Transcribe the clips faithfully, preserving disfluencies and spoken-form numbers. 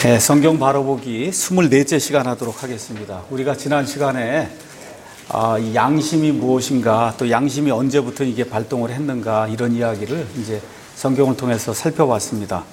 네, 성경 바로보기 스물넷째 시간 하도록 하겠습니다. 우리가 지난 시간에 아, 이 양심이 무엇인가, 또 양심이 언제부터 이게 발동을 했는가, 이런 이야기를 이제 성경을 통해서 살펴봤습니다.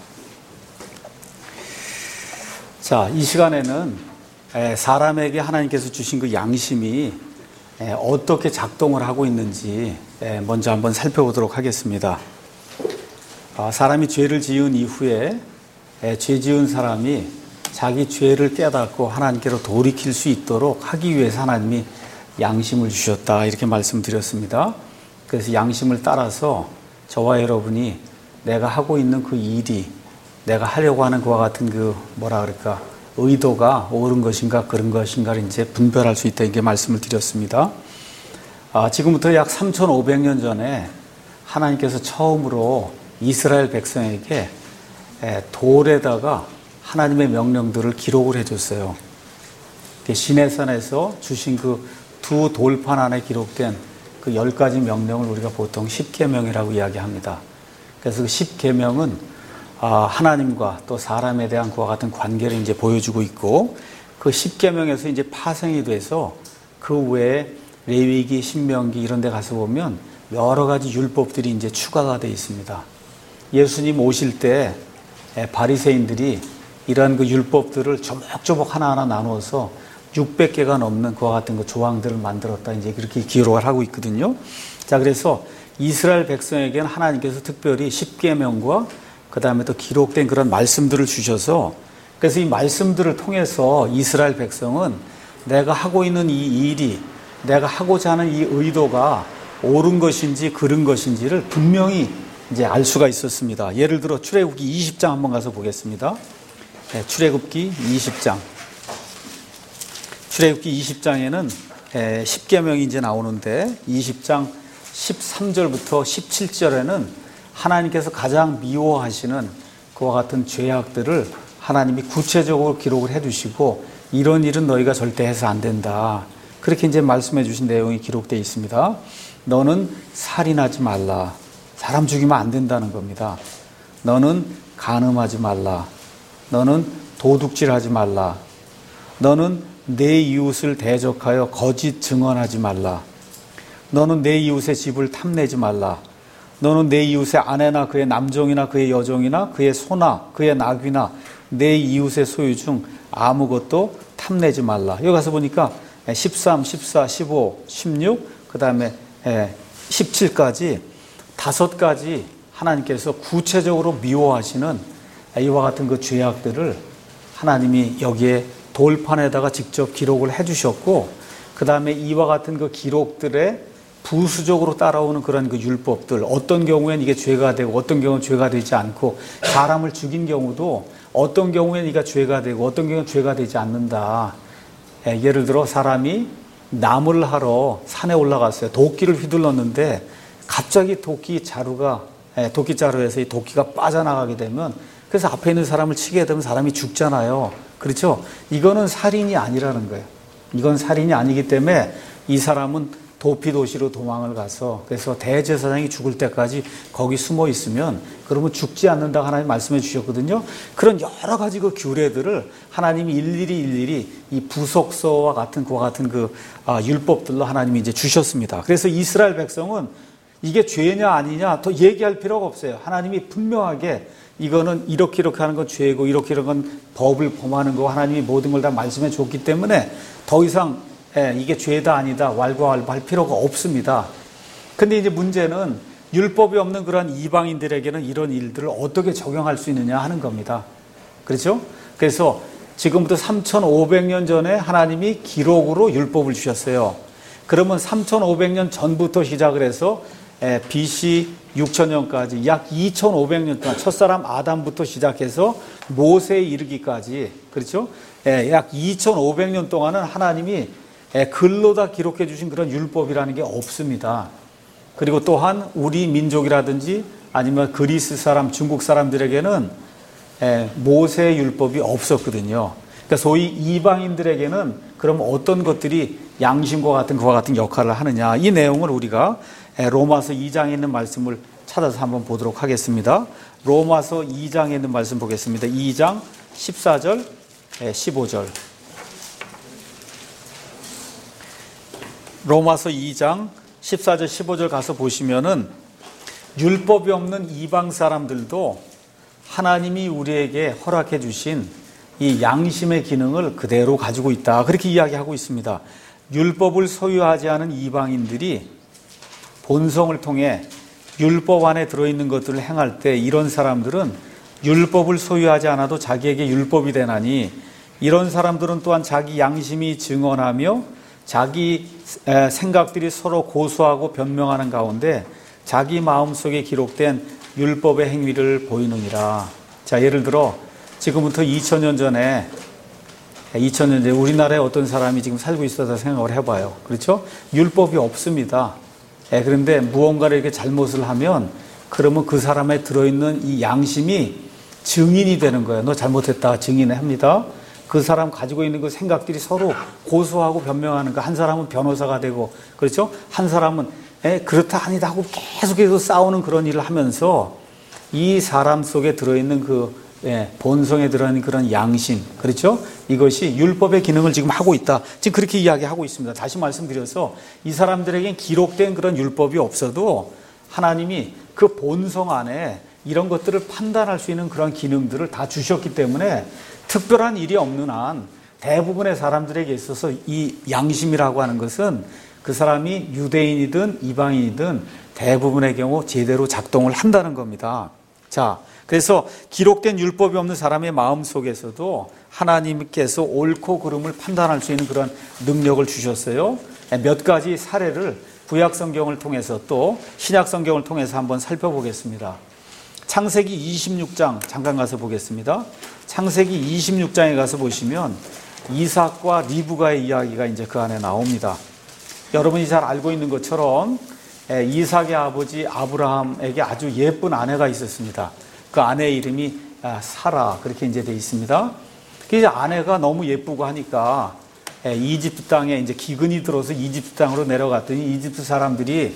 자, 이 시간에는 사람에게 하나님께서 주신 그 양심이 어떻게 작동을 하고 있는지 먼저 한번 살펴보도록 하겠습니다. 사람이 죄를 지은 이후에 죄 지은 사람이 자기 죄를 깨닫고 하나님께로 돌이킬 수 있도록 하기 위해서 하나님이 양심을 주셨다, 이렇게 말씀드렸습니다. 그래서 양심을 따라서 저와 여러분이 내가 하고 있는 그 일이 내가 하려고 하는 그와 같은 그 뭐라 그럴까 의도가 옳은 것인가 그런 것인가를 이제 분별할 수 있다, 이게 말씀을 드렸습니다. 아, 지금부터 약 삼천오백 년 전에 하나님께서 처음으로 이스라엘 백성에게 돌에다가 하나님의 명령들을 기록을 해줬어요. 시내산에서 주신 그 두 돌판 안에 기록된 그 열 가지 명령을 우리가 보통 십계명이라고 이야기합니다. 그래서 그 십계명은 하나님과 또 사람에 대한 그와 같은 관계를 이제 보여주고 있고, 그 십계명에서 이제 파생이 돼서 그 외에 레위기, 신명기 이런 데 가서 보면 여러 가지 율법들이 이제 추가가 되어 있습니다. 예수님 오실 때 바리새인들이 이러한 그 율법들을 조목조목 하나하나 나누어서 육백 개가 넘는 그와 같은 그 조항들을 만들었다, 이제 그렇게 기록을 하고 있거든요. 자, 그래서 이스라엘 백성에게는 하나님께서 특별히 십계명과 그 다음에 또 기록된 그런 말씀들을 주셔서, 그래서 이 말씀들을 통해서 이스라엘 백성은 내가 하고 있는 이 일이, 내가 하고자 하는 이 의도가 옳은 것인지 그른 것인지를 분명히 이제 알 수가 있었습니다. 예를 들어 출애굽기 이십 장 한번 가서 보겠습니다. 네, 출애굽기 이십 장. 출애굽기 이십 장에는 십계명이 이제 나오는데, 이십 장 십삼 절부터 십칠 절에는 하나님께서 가장 미워하시는 그와 같은 죄악들을 하나님이 구체적으로 기록을 해두시고, 이런 일은 너희가 절대 해서 안 된다, 그렇게 이제 말씀해 주신 내용이 기록되어 있습니다. 너는 살인하지 말라. 사람 죽이면 안 된다는 겁니다. 너는 간음하지 말라. 너는 도둑질하지 말라. 너는 내 이웃을 대적하여 거짓 증언하지 말라. 너는 내 이웃의 집을 탐내지 말라. 너는 내 이웃의 아내나 그의 남종이나 그의 여종이나 그의 소나 그의 낙이나 내 이웃의 소유 중 아무것도 탐내지 말라. 여기 가서 보니까 십삼, 십사, 십오, 십육, 그 다음에 십칠까지 다섯 가지 하나님께서 구체적으로 미워하시는 이와 같은 그 죄악들을 하나님이 여기에 돌판에다가 직접 기록을 해주셨고, 그 다음에 이와 같은 그 기록들에 부수적으로 따라오는 그런 그 율법들, 어떤 경우엔 이게 죄가 되고 어떤 경우는 죄가 되지 않고, 사람을 죽인 경우도 어떤 경우엔 이가 죄가 되고 어떤 경우는 죄가 되지 않는다. 예를 들어 사람이 나무를 하러 산에 올라갔어요. 도끼를 휘둘렀는데 갑자기 도끼 자루가 도끼 자루에서 이 도끼가 빠져나가게 되면, 그래서 앞에 있는 사람을 치게 되면 사람이 죽잖아요. 그렇죠? 이거는 살인이 아니라는 거예요. 이건 살인이 아니기 때문에 이 사람은 도피도시로 도망을 가서, 그래서 대제사장이 죽을 때까지 거기 숨어 있으면 그러면 죽지 않는다고 하나님 말씀해 주셨거든요. 그런 여러 가지 그 규례들을 하나님이 일일이 일일이 이 부속서와 같은 그와 같은 그 아, 율법들로 하나님이 이제 주셨습니다. 그래서 이스라엘 백성은 이게 죄냐 아니냐 더 얘기할 필요가 없어요. 하나님이 분명하게 이거는 이렇게 이렇게 하는 건 죄고 이렇게 이런 건 법을 범하는 거고, 하나님이 모든 걸 다 말씀해 줬기 때문에 더 이상 예, 이게 죄다 아니다 왈가왈부할 필요가 없습니다. 근데 이제 문제는 율법이 없는 그런 이방인들에게는 이런 일들을 어떻게 적용할 수 있느냐 하는 겁니다. 그렇죠? 그래서 지금부터 삼천오백 년 전에 하나님이 기록으로 율법을 주셨어요. 그러면 삼천오백 년 전부터 시작을 해서 비씨 육천 년까지 약 이천오백 년 동안 첫사람 아담부터 시작해서 모세에 이르기까지, 그렇죠? 약 이천오백 년 동안은 하나님이 글로 다 기록해 주신 그런 율법이라는 게 없습니다. 그리고 또한 우리 민족이라든지 아니면 그리스 사람, 중국 사람들에게는 모세의 율법이 없었거든요. 그러니까 소위 이방인들에게는 그럼 어떤 것들이 양심과 같은 그와 같은 역할을 하느냐, 이 내용을 우리가 로마서 이 장에 있는 말씀을 찾아서 한번 보도록 하겠습니다. 로마서 이 장에 있는 말씀 보겠습니다. 이 장 십사 절, 십오 절. 로마서 이 장 십사 절, 십오 절 가서 보시면은 율법이 없는 이방 사람들도 하나님이 우리에게 허락해 주신 이 양심의 기능을 그대로 가지고 있다. 그렇게 이야기하고 있습니다. 율법을 소유하지 않은 이방인들이 본성을 통해 율법 안에 들어있는 것들을 행할 때 이런 사람들은 율법을 소유하지 않아도 자기에게 율법이 되나니 이런 사람들은 또한 자기 양심이 증언하며 자기 생각들이 서로 고소하고 변명하는 가운데 자기 마음속에 기록된 율법의 행위를 보이느니라. 자, 예를 들어 지금부터 이천 년 전에 이천 년 전에 우리나라에 어떤 사람이 지금 살고 있어서 생각을 해봐요. 그렇죠? 율법이 없습니다. 예, 그런데 무언가를 이렇게 잘못을 하면 그러면 그 사람에 들어있는 이 양심이 증인이 되는 거예요. 너 잘못했다 증인을 합니다. 그 사람 가지고 있는 그 생각들이 서로 고소하고 변명하는 거. 한 사람은 변호사가 되고 그렇죠? 한 사람은 예, 그렇다 아니다 하고 계속해서 싸우는 그런 일을 하면서 이 사람 속에 들어있는 그 예, 본성에 들어있는 그런 양심, 그렇죠? 이것이 율법의 기능을 지금 하고 있다. 지금 그렇게 이야기하고 있습니다. 다시 말씀드려서 이 사람들에겐 기록된 그런 율법이 없어도 하나님이 그 본성 안에 이런 것들을 판단할 수 있는 그런 기능들을 다 주셨기 때문에 특별한 일이 없는 한 대부분의 사람들에게 있어서 이 양심이라고 하는 것은 그 사람이 유대인이든 이방인이든 대부분의 경우 제대로 작동을 한다는 겁니다. 자, 그래서 기록된 율법이 없는 사람의 마음 속에서도 하나님께서 옳고 그름을 판단할 수 있는 그런 능력을 주셨어요. 몇 가지 사례를 구약 성경을 통해서 또 신약 성경을 통해서 한번 살펴보겠습니다. 창세기 이십육 장 잠깐 가서 보겠습니다. 창세기 이십육 장에 가서 보시면 이삭과 리브가의 이야기가 이제 그 안에 나옵니다. 여러분이 잘 알고 있는 것처럼 이삭의 아버지 아브라함에게 아주 예쁜 아내가 있었습니다. 그 아내의 이름이 사라 그렇게 이제 돼 있습니다. 그래서 아내가 너무 예쁘고 하니까 이집트 땅에 이제 기근이 들어서 이집트 땅으로 내려갔더니 이집트 사람들이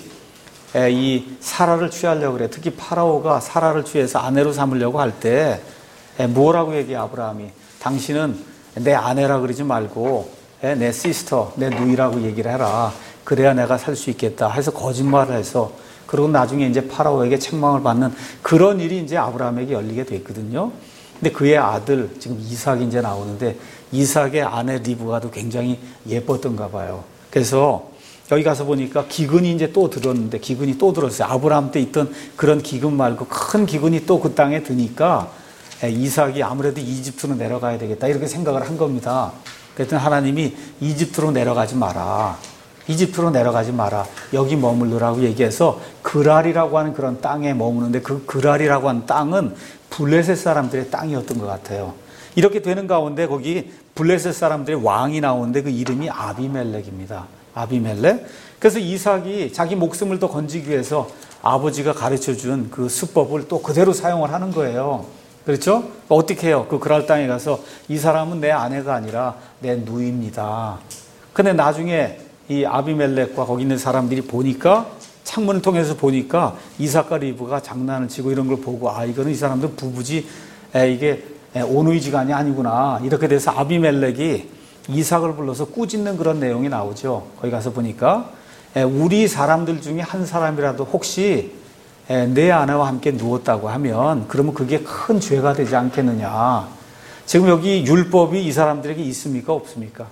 이 사라를 취하려고 그래. 특히 파라오가 사라를 취해서 아내로 삼으려고 할 때 뭐라고 얘기해 아브라함이? 당신은 내 아내라 그러지 말고 내 시스터, 내 누이라고 얘기를 해라. 그래야 내가 살 수 있겠다 해서 거짓말을 해서 그리고 나중에 이제 파라오에게 책망을 받는 그런 일이 이제 아브라함에게 열리게 됐거든요. 근데 그의 아들, 지금 이삭이 이제 나오는데 이삭의 아내 리브가도 굉장히 예뻤던가 봐요. 그래서 여기 가서 보니까 기근이 이제 또 들었는데 기근이 또 들었어요. 아브라함 때 있던 그런 기근 말고 큰 기근이 또 그 땅에 드니까 이삭이 아무래도 이집트로 내려가야 되겠다 이렇게 생각을 한 겁니다. 그랬더니 하나님이 이집트로 내려가지 마라. 이집트로 내려가지 마라. 여기 머물러라고 얘기해서 그랄이라고 하는 그런 땅에 머무는데 그 그랄이라고 하는 땅은 블레셋 사람들의 땅이었던 것 같아요. 이렇게 되는 가운데 거기 블레셋 사람들의 왕이 나오는데 그 이름이 아비멜렉입니다. 아비멜렉. 그래서 이삭이 자기 목숨을 더 건지기 위해서 아버지가 가르쳐준 그 수법을 또 그대로 사용을 하는 거예요. 그렇죠? 어떻게 해요? 그 그랄 땅에 가서 이 사람은 내 아내가 아니라 내 누이입니다. 근데 나중에 이 아비멜렉과 거기 있는 사람들이 보니까 창문을 통해서 보니까 이삭과 리브가 장난을 치고 이런 걸 보고 아 이거는 이 사람들 부부지 에, 이게 온누이지간이 아니구나 이렇게 돼서 아비멜렉이 이삭을 불러서 꾸짖는 그런 내용이 나오죠. 거기 가서 보니까 에, 우리 사람들 중에 한 사람이라도 혹시 에, 내 아내와 함께 누웠다고 하면 그러면 그게 큰 죄가 되지 않겠느냐. 지금 여기 율법이 이 사람들에게 있습니까 없습니까?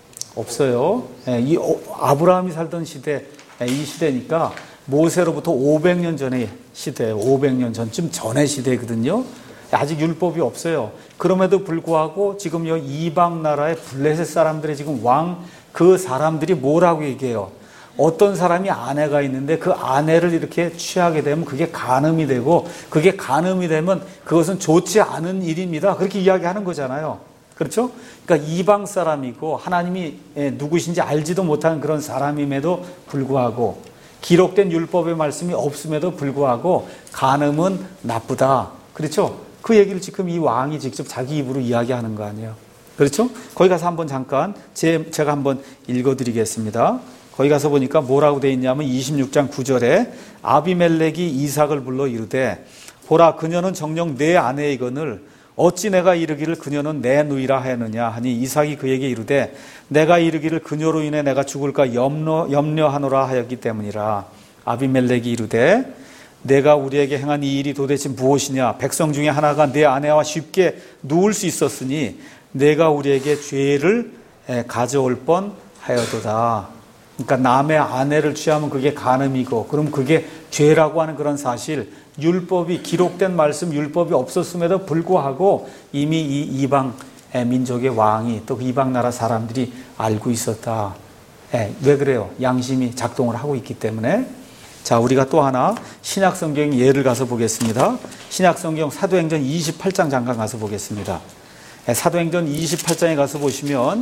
없어요. 이 아브라함이 살던 시대, 이 시대니까 모세로부터 오백 년 전의 시대, 오백 년 전쯤 전의 시대거든요. 아직 율법이 없어요. 그럼에도 불구하고 지금 이 이방 나라의 블레셋 사람들의 지금 왕 그 사람들이 뭐라고 얘기해요? 어떤 사람이 아내가 있는데 그 아내를 이렇게 취하게 되면 그게 간음이 되고 그게 간음이 되면 그것은 좋지 않은 일입니다. 그렇게 이야기하는 거잖아요. 그렇죠? 그러니까 이방 사람이고 하나님이 누구신지 알지도 못하는 그런 사람임에도 불구하고 기록된 율법의 말씀이 없음에도 불구하고 간음은 나쁘다. 그렇죠? 그 얘기를 지금 이 왕이 직접 자기 입으로 이야기하는 거 아니에요. 그렇죠? 거기 가서 한번 잠깐 제, 제가 한번 읽어드리겠습니다. 거기 가서 보니까 뭐라고 되어 있냐면 이십육 장 구 절에 아비멜렉이 이삭을 불러 이르되 보라 그녀는 정녕 내 아내이거늘 어찌 내가 이르기를 그녀는 내 누이라 하였느냐 하니 이삭이 그에게 이르되 내가 이르기를 그녀로 인해 내가 죽을까 염려, 염려하노라 하였기 때문이라. 아비멜렉이 이르되 내가 우리에게 행한 이 일이 도대체 무엇이냐? 백성 중에 하나가 내 아내와 쉽게 누울 수 있었으니 내가 우리에게 죄를 가져올 뻔하여도다. 그러니까 남의 아내를 취하면 그게 간음이고, 그럼 그게 죄라고 하는 그런 사실, 율법이 기록된 말씀, 율법이 없었음에도 불구하고 이미 이 이방 민족의 왕이 또 이방 나라 사람들이 알고 있었다. 왜 그래요? 양심이 작동을 하고 있기 때문에. 자, 우리가 또 하나 신약 성경 예를 가서 보겠습니다. 신약 성경 사도행전 이십팔 장 잠깐 가서 보겠습니다. 사도행전 이십팔 장에 가서 보시면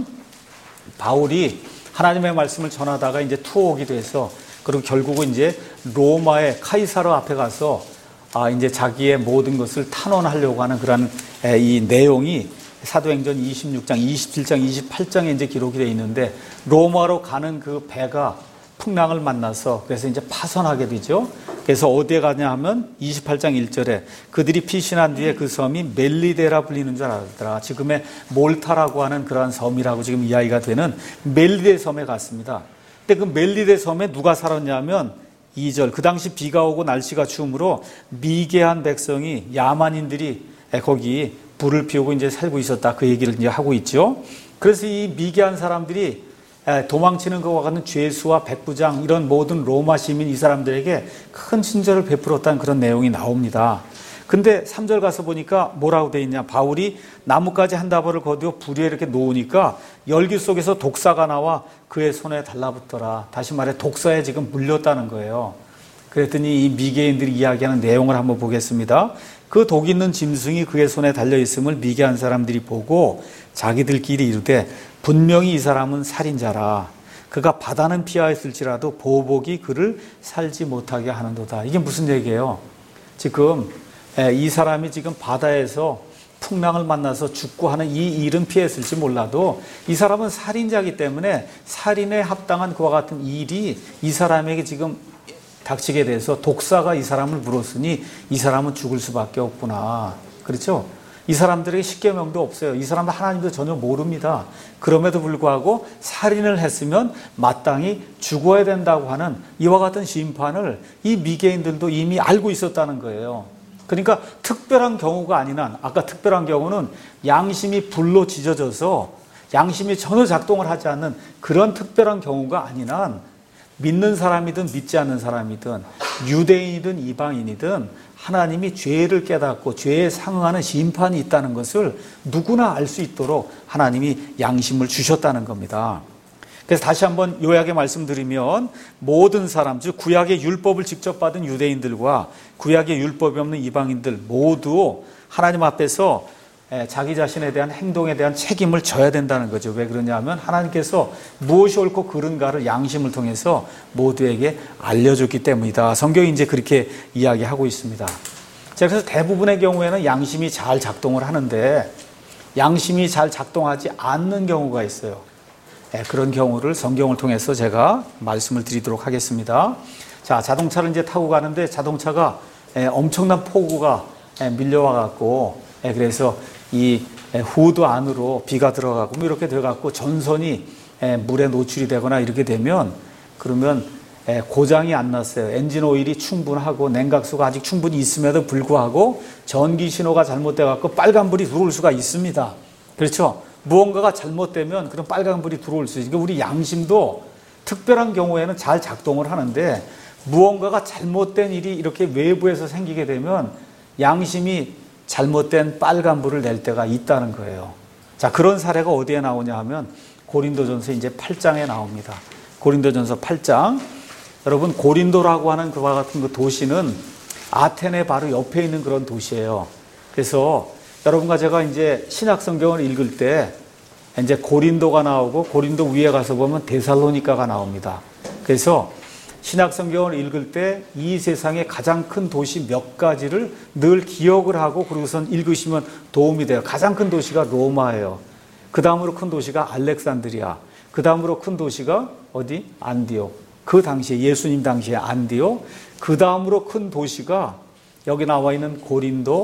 바울이 하나님의 말씀을 전하다가 이제 투옥이 돼서, 그리고 결국은 이제 로마의 카이사르 앞에 가서 아, 이제 자기의 모든 것을 탄원하려고 하는 그런 이 내용이 사도행전 이십육 장, 이십칠 장, 이십팔 장에 이제 기록이 되어 있는데, 로마로 가는 그 배가 풍랑을 만나서 그래서 이제 파선하게 되죠. 그래서 어디에 가냐 하면 이십팔 장 일 절에 그들이 피신한 뒤에 그 섬이 멜리데라 불리는 줄 알았더라. 지금의 몰타라고 하는 그러한 섬이라고 지금 이야기가 되는 멜리데 섬에 갔습니다. 근데 그 멜리데 섬에 누가 살았냐면 이 절, 그 당시 비가 오고 날씨가 추우므로 미개한 백성이, 야만인들이 거기 불을 피우고 이제 살고 있었다. 그 얘기를 이제 하고 있죠. 그래서 이 미개한 사람들이 도망치는 것과 같은 죄수와 백부장, 이런 모든 로마 시민 이 사람들에게 큰 친절을 베풀었다는 그런 내용이 나옵니다. 근데 삼 절 가서 보니까 뭐라고 돼 있냐? 바울이 나뭇가지 한 다발을 거두어 불 위에 이렇게 놓으니까 열기 속에서 독사가 나와 그의 손에 달라붙더라. 다시 말해 독사에 지금 물렸다는 거예요. 그랬더니 이 미개인들이 이야기하는 내용을 한번 보겠습니다. 그 독 있는 짐승이 그의 손에 달려있음을 미개한 사람들이 보고 자기들끼리 이르되 분명히 이 사람은 살인자라. 그가 바다는 피하였을지라도 보복이 그를 살지 못하게 하는도다. 이게 무슨 얘기예요? 지금 이 사람이 지금 바다에서 풍랑을 만나서 죽고 하는 이 일은 피했을지 몰라도 이 사람은 살인자이기 때문에 살인에 합당한 그와 같은 일이 이 사람에게 지금 닥치게 돼서 독사가 이 사람을 물었으니 이 사람은 죽을 수밖에 없구나. 그렇죠? 이 사람들에게 십계명도 없어요. 이 사람은 하나님도 전혀 모릅니다. 그럼에도 불구하고 살인을 했으면 마땅히 죽어야 된다고 하는 이와 같은 심판을 이 미개인들도 이미 알고 있었다는 거예요. 그러니까 특별한 경우가 아닌 한, 아까 특별한 경우는 양심이 불로 지져져서 양심이 전혀 작동을 하지 않는 그런 특별한 경우가 아닌 한, 믿는 사람이든 믿지 않는 사람이든 유대인이든 이방인이든 하나님이 죄를 깨닫고 죄에 상응하는 심판이 있다는 것을 누구나 알 수 있도록 하나님이 양심을 주셨다는 겁니다. 그래서 다시 한번 요약에 말씀드리면, 모든 사람, 즉 구약의 율법을 직접 받은 유대인들과 구약의 율법이 없는 이방인들 모두 하나님 앞에서 자기 자신에 대한 행동에 대한 책임을 져야 된다는 거죠. 왜 그러냐면 하나님께서 무엇이 옳고 그른가를 양심을 통해서 모두에게 알려줬기 때문이다. 성경이 이제 그렇게 이야기하고 있습니다. 자, 그래서 대부분의 경우에는 양심이 잘 작동을 하는데 양심이 잘 작동하지 않는 경우가 있어요. 그런 경우를 성경을 통해서 제가 말씀을 드리도록 하겠습니다. 자, 자동차를 이제 타고 가는데 자동차가 엄청난 폭우가 밀려와 갖고, 그래서 이 후드 안으로 비가 들어가고 뭐 이렇게 들어가고 전선이 물에 노출이 되거나 이렇게 되면, 그러면 고장이 안 났어요. 엔진 오일이 충분하고 냉각수가 아직 충분히 있음에도 불구하고 전기 신호가 잘못돼 갖고 빨간불이 들어올 수가 있습니다. 그렇죠? 무언가가 잘못되면 그런 빨간불이 들어올 수 있어요. 그러니까 우리 양심도 특별한 경우에는 잘 작동을 하는데, 무언가가 잘못된 일이 이렇게 외부에서 생기게 되면 양심이 잘못된 빨간불을 낼 때가 있다는 거예요. 자, 그런 사례가 어디에 나오냐 하면 고린도전서 이제 팔 장에 나옵니다. 고린도전서 팔 장. 여러분, 고린도라고 하는 그와 같은 그 도시는 아테네 바로 옆에 있는 그런 도시예요. 그래서 여러분과 제가 이제 신약 성경을 읽을 때 이제 고린도가 나오고 고린도 위에 가서 보면 데살로니가가 나옵니다. 그래서 신약 성경을 읽을 때 이 세상의 가장 큰 도시 몇 가지를 늘 기억을 하고 그러고선 읽으시면 도움이 돼요. 가장 큰 도시가 로마예요. 그 다음으로 큰 도시가 알렉산드리아. 그 다음으로 큰 도시가 어디? 안디옥. 그 당시에, 예수님 당시에 안디옥. 그 다음으로 큰 도시가 여기 나와 있는 고린도,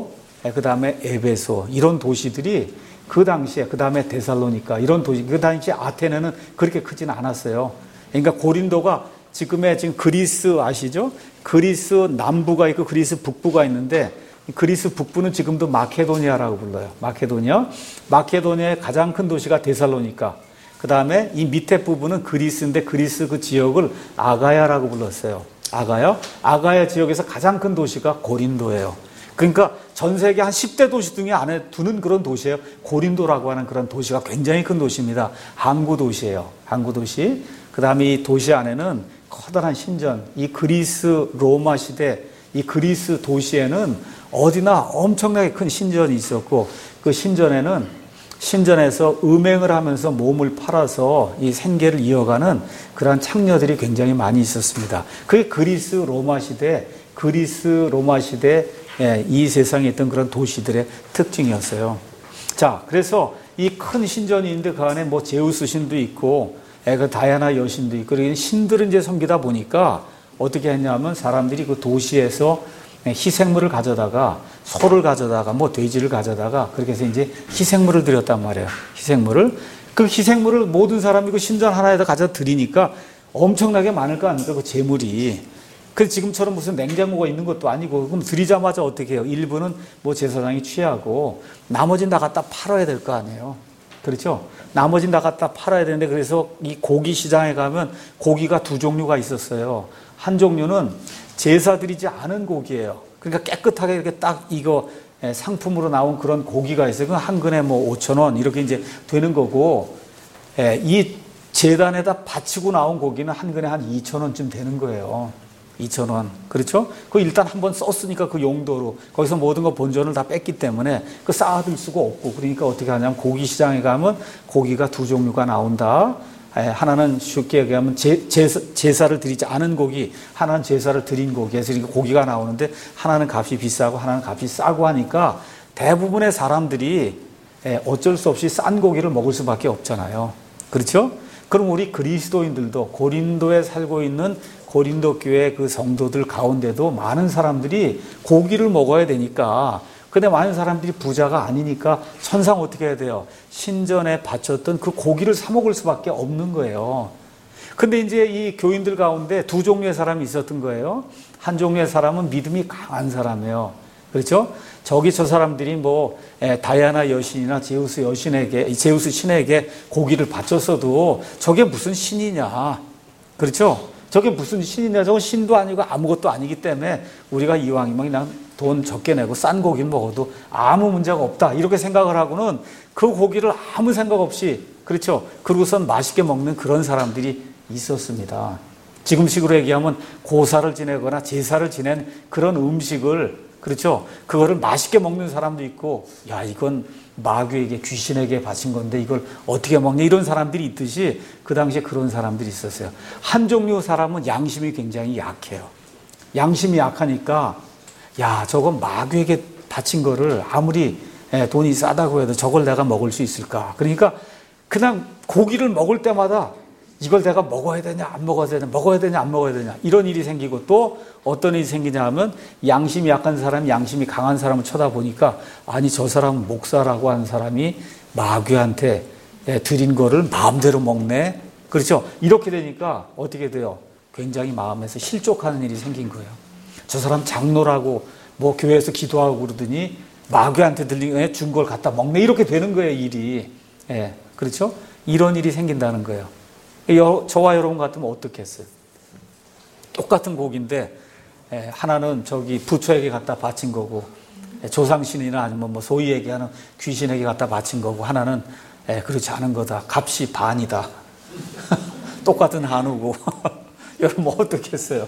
그 다음에 에베소 이런 도시들이 그 당시에 그 다음에 데살로니가 이런 도시 그 당시에 아테네는 그렇게 크지는 않았어요. 그러니까 고린도가 지금의 지금 그리스 아시죠? 그리스 남부가 있고 그리스 북부가 있는데 그리스 북부는 지금도 마케도니아라고 불러요. 마케도니아. 마케도니아의 가장 큰 도시가 데살로니가. 그 다음에 이 밑에 부분은 그리스인데 그리스 그 지역을 아가야라고 불렀어요. 아가야. 아가야 지역에서 가장 큰 도시가 고린도예요. 그러니까 전 세계 한 십 대 도시 중에 안에 두는 그런 도시예요. 고린도라고 하는 그런 도시가 굉장히 큰 도시입니다. 항구 도시예요. 항구 도시. 그 다음에 이 도시 안에는 커다란 신전, 이 그리스 로마 시대 이 그리스 도시에는 어디나 엄청나게 큰 신전이 있었고 그 신전에는 신전에서 음행을 하면서 몸을 팔아서 이 생계를 이어가는 그러한 창녀들이 굉장히 많이 있었습니다. 그게 그리스 로마 시대, 그리스 로마 시대 이 세상에 있던 그런 도시들의 특징이었어요. 자, 그래서 이 큰 신전이 있는데 그 안에 뭐 제우스 신도 있고 그 다이아나 여신도 있고 그런 신들을 이제 섬기다 보니까 어떻게 했냐면 사람들이 그 도시에서 희생물을 가져다가 소를 가져다가 뭐 돼지를 가져다가 그렇게 해서 이제 희생물을 드렸단 말이에요. 희생물을 그 희생물을 모든 사람이 그 신전 하나에다 가져 드리니까 엄청나게 많을 거 아닙니까? 그 재물이. 그래서 지금처럼 무슨 냉장고가 있는 것도 아니고 그럼 드리자마자 어떻게 해요? 일부는 뭐 제사장이 취하고 나머지는 다 갖다 팔아야 될 거 아니에요. 그렇죠? 나머지는 다 갖다 팔아야 되는데 그래서 이 고기 시장에 가면 고기가 두 종류가 있었어요. 한 종류는 제사 드리지 않은 고기예요. 그러니까 깨끗하게 이렇게 딱 이거 상품으로 나온 그런 고기가 있어요. 그 한 근에 뭐 오천 원 이렇게 이제 되는 거고, 이 제단에다 바치고 나온 고기는 한 근에 한 이천 원쯤 되는 거예요. 이천 원. 그렇죠? 그 일단 한번 썼으니까 그 용도로 거기서 모든 거 본전을 다 뺐기 때문에 그 쌓아둘 수가 없고 그러니까 어떻게 하냐면 고기 시장에 가면 고기가 두 종류가 나온다. 하나는 쉽게 얘기하면 제, 제사, 제사를 드리지 않은 고기, 하나는 제사를 드린 고기 해서 고기가 나오는데 하나는 값이 비싸고 하나는 값이 싸고 하니까 대부분의 사람들이 어쩔 수 없이 싼 고기를 먹을 수밖에 없잖아요. 그렇죠? 그럼 우리 그리스도인들도 고린도에 살고 있는 고린도 교회 그 성도들 가운데도 많은 사람들이 고기를 먹어야 되니까 근데 많은 사람들이 부자가 아니니까 천상 어떻게 해야 돼요? 신전에 바쳤던 그 고기를 사 먹을 수밖에 없는 거예요. 근데 이제 이 교인들 가운데 두 종류의 사람이 있었던 거예요. 한 종류의 사람은 믿음이 강한 사람이에요. 그렇죠? 저기 저 사람들이 뭐 다이아나 여신이나 제우스 여신에게, 제우스 신에게 고기를 바쳤어도 저게 무슨 신이냐. 그렇죠? 저게 무슨 신이냐. 저건 신도 아니고 아무것도 아니기 때문에 우리가 이왕이면 그냥 돈 적게 내고 싼 고기를 먹어도 아무 문제가 없다. 이렇게 생각을 하고는 그 고기를 아무 생각 없이, 그렇죠? 그러고선 맛있게 먹는 그런 사람들이 있었습니다. 지금식으로 얘기하면 고사를 지내거나 제사를 지낸 그런 음식을, 그렇죠? 그거를 맛있게 먹는 사람도 있고, 야, 이건 마귀에게, 귀신에게 바친 건데 이걸 어떻게 먹냐, 이런 사람들이 있듯이 그 당시에 그런 사람들이 있었어요. 한 종류 사람은 양심이 굉장히 약해요. 양심이 약하니까 야, 저건 마귀에게 바친 거를 아무리 돈이 싸다고 해도 저걸 내가 먹을 수 있을까? 그러니까 그냥 고기를 먹을 때마다 이걸 내가 먹어야 되냐, 안 먹어야 되냐, 먹어야 되냐, 안 먹어야 되냐, 이런 일이 생기고, 또 어떤 일이 생기냐 하면 양심이 약한 사람, 양심이 강한 사람을 쳐다보니까 아니, 저 사람은 목사라고 하는 사람이 마귀한테 드린 거를 마음대로 먹네. 그렇죠? 이렇게 되니까 어떻게 돼요? 굉장히 마음에서 실족하는 일이 생긴 거예요. 저 사람 장로라고 뭐 교회에서 기도하고 그러더니 마귀한테 들린 준 걸 갖다 먹네, 이렇게 되는 거예요, 일이. 예, 그렇죠? 이런 일이 생긴다는 거예요. 저와 여러분 같으면 어떻겠어요? 똑같은 고기인데 하나는 저기 부처에게 갖다 바친 거고, 조상신이나 아니면 뭐 소위 얘기하는 귀신에게 갖다 바친 거고, 하나는 그렇지 않은 거다. 값이 반이다. 똑같은 한우고. 여러분 뭐 어떻겠어요?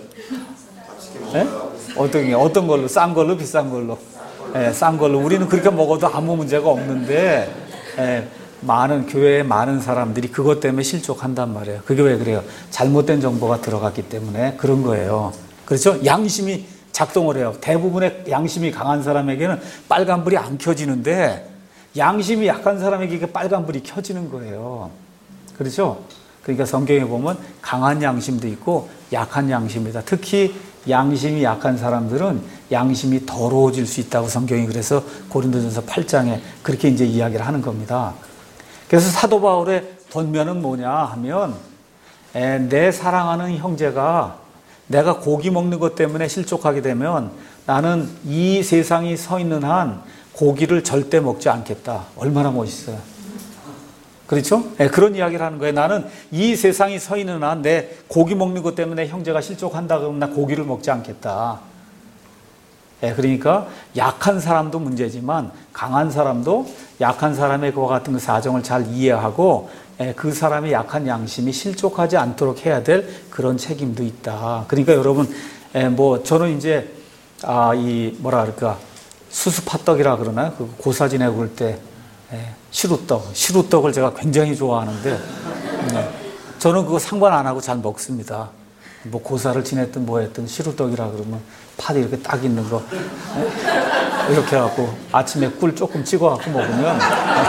네? 어떤, 어떤 걸로? 싼 걸로, 비싼 걸로? 예, 싼 걸로. 우리는 그렇게 먹어도 아무 문제가 없는데, 예, 많은, 교회에 많은 사람들이 그것 때문에 실족한단 말이에요. 그게 왜 그래요? 잘못된 정보가 들어갔기 때문에 그런 거예요. 그렇죠? 양심이 작동을 해요. 대부분의 양심이 강한 사람에게는 빨간불이 안 켜지는데, 양심이 약한 사람에게 이게 빨간불이 켜지는 거예요. 그렇죠? 그러니까 성경에 보면 강한 양심도 있고 약한 양심이다. 특히 양심이 약한 사람들은 양심이 더러워질 수 있다고 성경이 그래서 고린도전서 팔 장에 그렇게 이제 이야기를 하는 겁니다. 그래서 사도 바울의 본면은 뭐냐 하면 에, 내 사랑하는 형제가 내가 고기 먹는 것 때문에 실족하게 되면 나는 이 세상이 서 있는 한 고기를 절대 먹지 않겠다. 얼마나 멋있어요. 그렇죠? 네, 그런 이야기를 하는 거예요. 나는 이 세상이 서 있는 한 내 고기 먹는 것 때문에 형제가 실족한다 그러면 나 고기를 먹지 않겠다. 네, 그러니까 약한 사람도 문제지만 강한 사람도 약한 사람의 그와 같은 그 사정을 잘 이해하고 네, 그 사람의 약한 양심이 실족하지 않도록 해야 될 그런 책임도 있다. 그러니까 여러분, 네, 뭐 저는 이제 아, 이 뭐라 그럴까 수수팥떡이라 그러나요? 그 고사 지내고 그럴 때 네, 시루떡, 시루떡을 제가 굉장히 좋아하는데 네, 저는 그거 상관 안 하고 잘 먹습니다. 뭐 고사를 지냈든 뭐 했든 시루떡이라 그러면 팥이 이렇게 딱 있는 거 네, 이렇게 해갖고 아침에 꿀 조금 찍어갖고 먹으면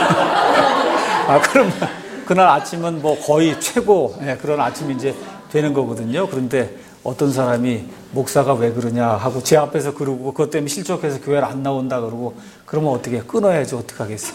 아 그러면 그날 아침은 뭐 거의 최고 네, 그런 아침이 이제 되는 거거든요. 그런데 어떤 사람이 목사가 왜 그러냐 하고 제 앞에서 그러고 그것 때문에 실족해서 교회를 안 나온다 그러고 그러면 어떻게 끊어야지 어떡하겠어.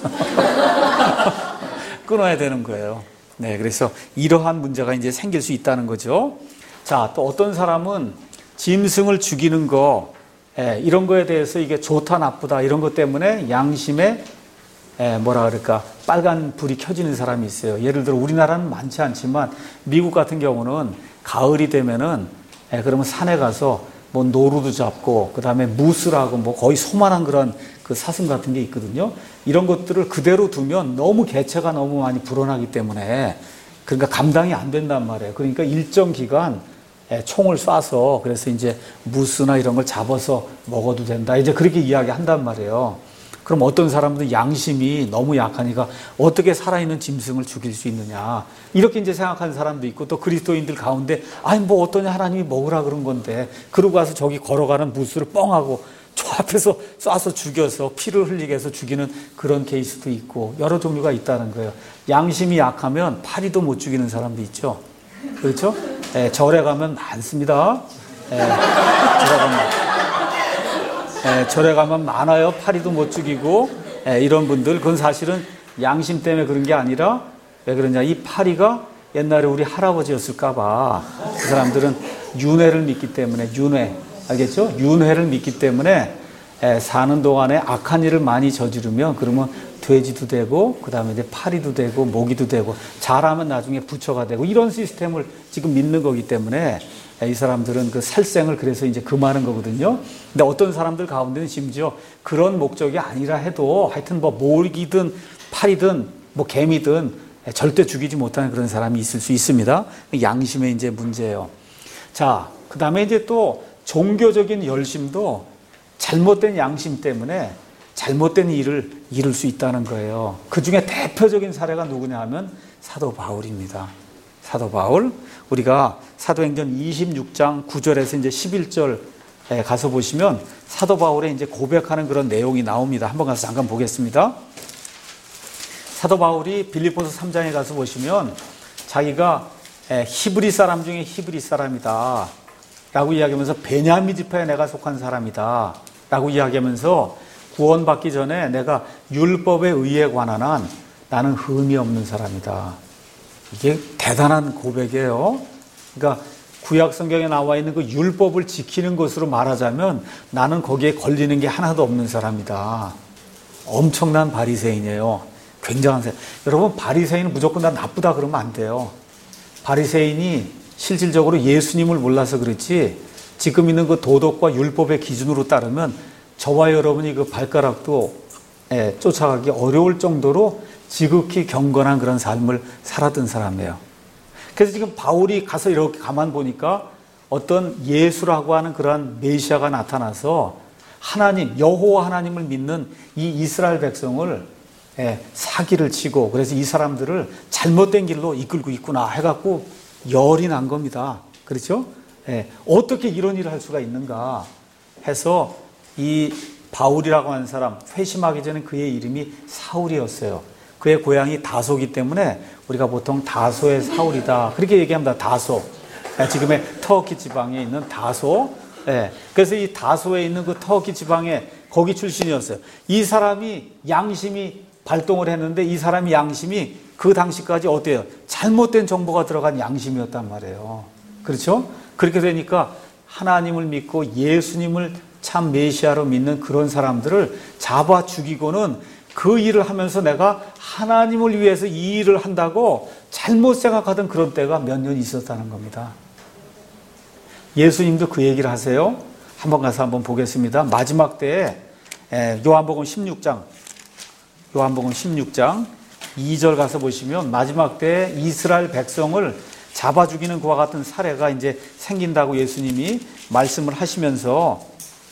끊어야 되는 거예요. 네, 그래서 이러한 문제가 이제 생길 수 있다는 거죠. 자, 또 어떤 사람은 짐승을 죽이는 거 예, 이런 거에 대해서 이게 좋다 나쁘다 이런 것 때문에 양심에 예, 뭐라 그럴까 빨간 불이 켜지는 사람이 있어요. 예를 들어 우리나라는 많지 않지만 미국 같은 경우는 가을이 되면은 예, 그러면 산에 가서 뭐 노루도 잡고 그 다음에 무스라고 뭐 거의 소만한 그런 그 사슴 같은 게 있거든요. 이런 것들을 그대로 두면 너무 개체가 너무 많이 불어나기 때문에 그러니까 감당이 안 된단 말이에요. 그러니까 일정 기간 예, 총을 쏴서 그래서 이제 무스나 이런 걸 잡아서 먹어도 된다. 이제 그렇게 이야기한단 말이에요. 그럼 어떤 사람들은 양심이 너무 약하니까 어떻게 살아있는 짐승을 죽일 수 있느냐 이렇게 이제 생각하는 사람도 있고 또 그리스도인들 가운데 아니 뭐 어떠냐 하나님이 먹으라 그런 건데 그러고 가서 저기 걸어가는 무스를 뻥하고 저 앞에서 쏴서 죽여서 피를 흘리게 해서 죽이는 그런 케이스도 있고 여러 종류가 있다는 거예요. 양심이 약하면 파리도 못 죽이는 사람도 있죠. 그렇죠? 예, 절에 가면 많습니다. 예, 절에 가면 예, 절에 가면 많아요. 파리도 못 죽이고 예, 이런 분들 그건 사실은 양심 때문에 그런 게 아니라 왜 그러냐 이 파리가 옛날에 우리 할아버지였을까 봐 그 사람들은 윤회를 믿기 때문에 윤회 알겠죠? 윤회를 믿기 때문에 예, 사는 동안에 악한 일을 많이 저지르면 그러면 돼지도 되고 그 다음에 이제 파리도 되고 모기도 되고 잘하면 나중에 부처가 되고 이런 시스템을 지금 믿는 거기 때문에 이 사람들은 그 살생을 그래서 이제 금하는 거거든요. 근데 어떤 사람들 가운데는 심지어 그런 목적이 아니라 해도 하여튼 뭐 모기든 파리든 뭐 개미든 절대 죽이지 못하는 그런 사람이 있을 수 있습니다. 양심의 이제 문제예요. 자, 그 다음에 이제 또 종교적인 열심도 잘못된 양심 때문에 잘못된 일을 이룰 수 있다는 거예요. 그 중에 대표적인 사례가 누구냐 하면 사도 바울입니다. 사도 바울. 우리가 사도행전 이십육 장 구 절에서 이제 십일 절에 가서 보시면 사도 바울의 이제 고백하는 그런 내용이 나옵니다. 한번 가서 잠깐 보겠습니다. 사도 바울이 빌립보서 삼 장에 가서 보시면 자기가 히브리 사람 중에 히브리 사람이다 라고 이야기하면서 베냐민 지파에 내가 속한 사람이다 라고 이야기하면서 구원받기 전에 내가 율법에 의해 관한 한 나는 흠이 없는 사람이다. 이게 대단한 고백이에요. 그러니까 구약 성경에 나와 있는 그 율법을 지키는 것으로 말하자면 나는 거기에 걸리는 게 하나도 없는 사람이다. 엄청난 바리새인이에요. 굉장한 사람. 여러분 바리새인은 무조건 다 나쁘다 그러면 안 돼요. 바리새인이 실질적으로 예수님을 몰라서 그렇지 지금 있는 그 도덕과 율법의 기준으로 따르면 저와 여러분이 그 발가락도 예, 쫓아가기 어려울 정도로 지극히 경건한 그런 삶을 살았던 사람이에요. 그래서 지금 바울이 가서 이렇게 가만 보니까 어떤 예수라고 하는 그러한 메시아가 나타나서 하나님, 여호와 하나님을 믿는 이 이스라엘 백성을 예, 사기를 치고 그래서 이 사람들을 잘못된 길로 이끌고 있구나 해갖고 열이 난 겁니다. 그렇죠? 예, 어떻게 이런 일을 할 수가 있는가 해서 이 바울이라고 하는 사람, 회심하기 전에 그의 이름이 사울이었어요. 그의 고향이 다소이기 때문에 우리가 보통 다소의 사울이다 그렇게 얘기합니다. 다소. 지금의 터키 지방에 있는 다소. 예. 그래서 이 다소에 있는 그 터키 지방에 거기 출신이었어요. 이 사람이 양심이 발동을 했는데 이 사람이 양심이 그 당시까지 어때요? 잘못된 정보가 들어간 양심이었단 말이에요. 그렇죠? 그렇게 되니까 하나님을 믿고 예수님을 참 메시아로 믿는 그런 사람들을 잡아 죽이고는 그 일을 하면서 내가 하나님을 위해서 이 일을 한다고 잘못 생각하던 그런 때가 몇 년 있었다는 겁니다. 예수님도 그 얘기를 하세요. 한번 가서 한번 보겠습니다. 마지막 때에 요한복음 십육 장 요한복음 십육 장 이 절 가서 보시면 마지막 때에 이스라엘 백성을 잡아 죽이는 그와 같은 사례가 이제 생긴다고 예수님이 말씀을 하시면서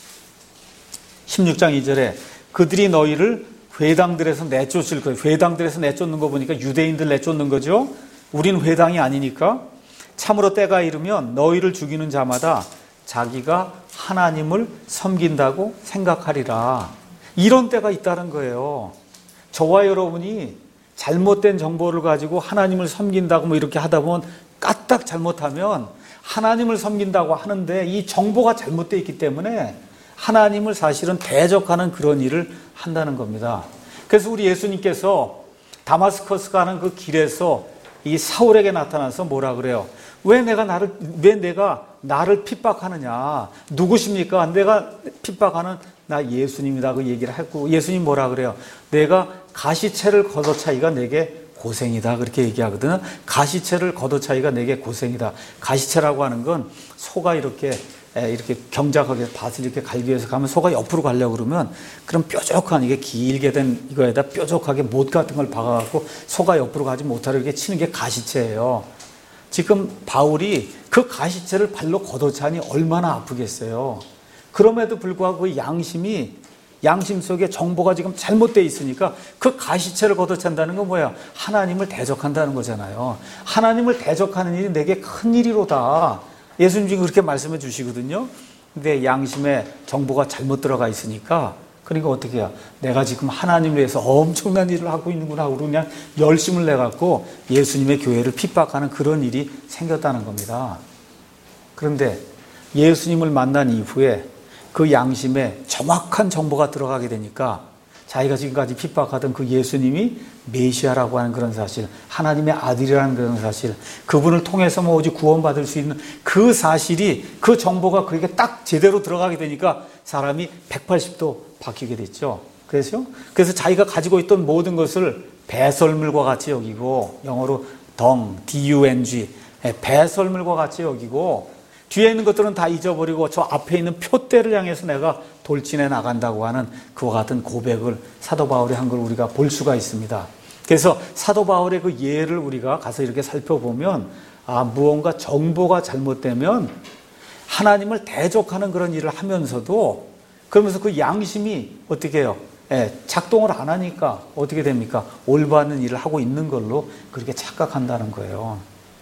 십육 장 이 절에 그들이 너희를 회당들에서 내쫓을 거예요. 회당들에서 내쫓는 거 보니까 유대인들 내쫓는 거죠. 우린 회당이 아니니까. 참으로 때가 이르면 너희를 죽이는 자마다 자기가 하나님을 섬긴다고 생각하리라. 이런 때가 있다는 거예요. 저와 여러분이 잘못된 정보를 가지고 하나님을 섬긴다고 뭐 이렇게 하다 보면 까딱 잘못하면 하나님을 섬긴다고 하는데 이 정보가 잘못되어 있기 때문에 하나님을 사실은 대적하는 그런 일을 한다는 겁니다. 그래서 우리 예수님께서 다마스커스 가는 그 길에서 이 사울에게 나타나서 뭐라 그래요? 왜 내가 나를, 왜 내가 나를 핍박하느냐? 누구십니까? 내가 핍박하는 나 예수님이다. 그 얘기를 했고, 예수님 뭐라 그래요? 내가 가시채를 걷어차기가 내게 고생이다. 그렇게 얘기하거든요. 가시채를 걷어차기가 내게 고생이다. 가시채라고 하는 건 소가 이렇게 이렇게 경작하게 밭을 이렇게 갈기 위해서 가면 소가 옆으로 가려고 그러면 그럼 뾰족한 이게 길게 된 이거에다 뾰족하게 못 같은 걸 박아갖고 소가 옆으로 가지 못하게 이렇게 치는 게 가시채예요. 지금 바울이 그 가시채를 발로 걷어차니 얼마나 아프겠어요. 그럼에도 불구하고 그 양심이 양심 속에 정보가 지금 잘못되어 있으니까 그 가시채를 걷어찬다는 건 뭐야? 하나님을 대적한다는 거잖아요. 하나님을 대적하는 일이 내게 큰 일이로다. 예수님이 그렇게 말씀해 주시거든요. 근데 양심에 정보가 잘못 들어가 있으니까 그러니까 어떻게 해요? 내가 지금 하나님을 위해서 엄청난 일을 하고 있는구나 하고 그냥 열심을 내갖고 예수님의 교회를 핍박하는 그런 일이 생겼다는 겁니다. 그런데 예수님을 만난 이후에 그 양심에 정확한 정보가 들어가게 되니까 자기가 지금까지 핍박하던 그 예수님이 메시아라고 하는 그런 사실, 하나님의 아들이라는 그런 사실, 그분을 통해서만 오직 구원받을 수 있는 그 사실이, 그 정보가 그렇게 딱 제대로 들어가게 되니까 사람이 백팔십 도 바뀌게 됐죠. 그래서, 그래서 자기가 가지고 있던 모든 것을 배설물과 같이 여기고, 영어로 덩, 디-유-엔-지, 배설물과 같이 여기고, 뒤에 있는 것들은 다 잊어버리고 저 앞에 있는 표대를 향해서 내가 돌진해 나간다고 하는 그와 같은 고백을 사도 바울이 한 걸 우리가 볼 수가 있습니다. 그래서 사도 바울의 그 예를 우리가 가서 이렇게 살펴보면 아, 무언가 정보가 잘못되면 하나님을 대적하는 그런 일을 하면서도 그러면서 그 양심이 어떻게 해요? 예, 작동을 안 하니까 어떻게 됩니까? 올바른 일을 하고 있는 걸로 그렇게 착각한다는 거예요.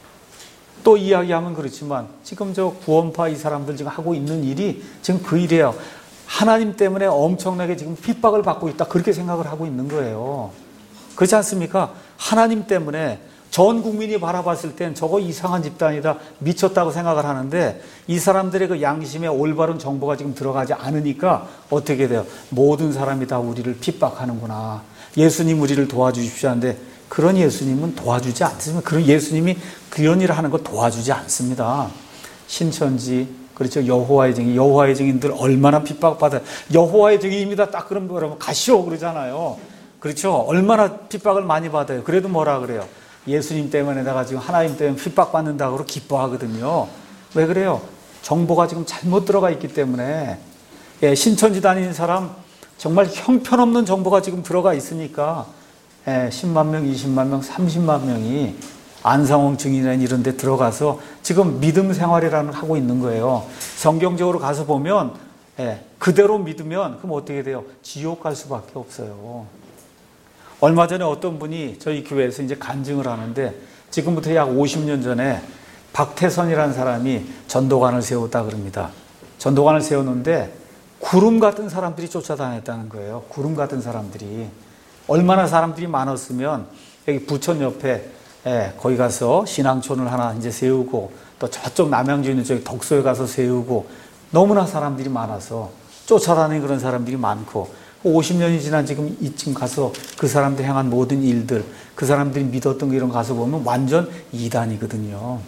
또 이야기하면 그렇지만 지금 저 구원파 이 사람들 지금 하고 있는 일이 지금 그 일이에요. 하나님 때문에 엄청나게 지금 핍박을 받고 있다. 그렇게 생각을 하고 있는 거예요. 그렇지 않습니까? 하나님 때문에 전 국민이 바라봤을 땐 저거 이상한 집단이다. 미쳤다고 생각을 하는데 이 사람들의 그 양심에 올바른 정보가 지금 들어가지 않으니까 어떻게 돼요? 모든 사람이 다 우리를 핍박하는구나. 예수님 우리를 도와주십시오 하는데 그런 예수님은 도와주지 않습니다. 그런 예수님이 그런 일을 하는 거 도와주지 않습니다. 신천지, 그렇죠. 여호와의 증인, 여호와의 증인들 얼마나 핍박받아요. 여호와의 증인입니다. 딱 그러면 뭐라고 가시오 그러잖아요. 그렇죠. 얼마나 핍박을 많이 받아요. 그래도 뭐라 그래요? 예수님 때문에 내가 지금 하나님 때문에 핍박받는다고 기뻐하거든요. 왜 그래요? 정보가 지금 잘못 들어가 있기 때문에. 예, 신천지 다니는 사람 정말 형편없는 정보가 지금 들어가 있으니까 예, 십만 명, 이십만 명, 삼십만 명이 안상홍 증인이나 이런 데 들어가서 지금 믿음 생활이라는 걸 하고 있는 거예요. 성경적으로 가서 보면 예, 그대로 믿으면 그럼 어떻게 돼요? 지옥 갈 수밖에 없어요. 얼마 전에 어떤 분이 저희 교회에서 이제 간증을 하는데 지금부터 약 오십 년 전에 박태선이라는 사람이 전도관을 세웠다 그럽니다. 전도관을 세웠는데 구름 같은 사람들이 쫓아다녔다는 거예요. 구름 같은 사람들이. 얼마나 사람들이 많았으면 여기 부천 옆에 예, 거기 가서 신앙촌을 하나 이제 세우고 또 저쪽 남양주 있는 저기 덕소에 가서 세우고 너무나 사람들이 많아서 쫓아다니는 그런 사람들이 많고 오십 년이 지난 지금 이쯤 가서 그 사람들이 향한 모든 일들, 그 사람들이 믿었던 거 이런 거 가서 보면 완전 이단이거든요.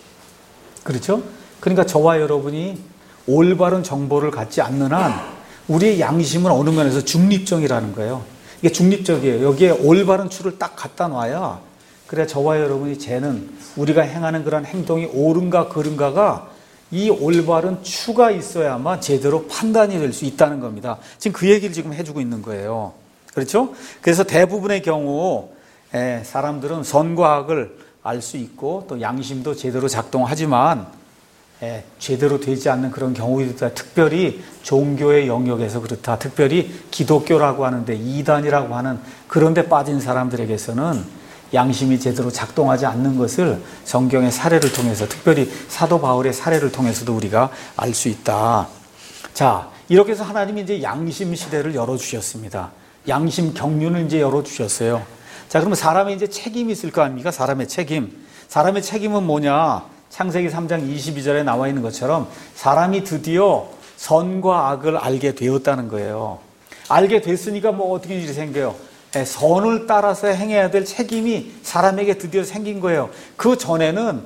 그렇죠? 그러니까 저와 여러분이 올바른 정보를 갖지 않는 한 우리의 양심은 어느 면에서 중립적이라는 거예요. 이게 중립적이에요. 여기에 올바른 추를 딱 갖다 놔야 그래야 저와 여러분이 쟤는 우리가 행하는 그런 행동이 옳은가 그른가가 이 올바른 추가 있어야만 제대로 판단이 될 수 있다는 겁니다. 지금 그 얘기를 지금 해주고 있는 거예요. 그렇죠? 그래서 대부분의 경우 사람들은 선과 악을 알 수 있고 또 양심도 제대로 작동하지만 제대로 되지 않는 그런 경우가 있다. 특별히 종교의 영역에서 그렇다. 특별히 기독교라고 하는데 이단이라고 하는 그런 데 빠진 사람들에게서는 양심이 제대로 작동하지 않는 것을 성경의 사례를 통해서, 특별히 사도 바울의 사례를 통해서도 우리가 알 수 있다. 자, 이렇게 해서 하나님이 이제 양심 시대를 열어주셨습니다. 양심 경륜을 이제 열어주셨어요. 자, 그러면 사람의 이제 책임이 있을 거 아닙니까? 사람의 책임. 사람의 책임은 뭐냐? 창세기 삼 장 이십이 절에 나와 있는 것처럼 사람이 드디어 선과 악을 알게 되었다는 거예요. 알게 됐으니까 뭐 어떻게 일이 생겨요? 선을 따라서 행해야 될 책임이 사람에게 드디어 생긴 거예요. 그 전에는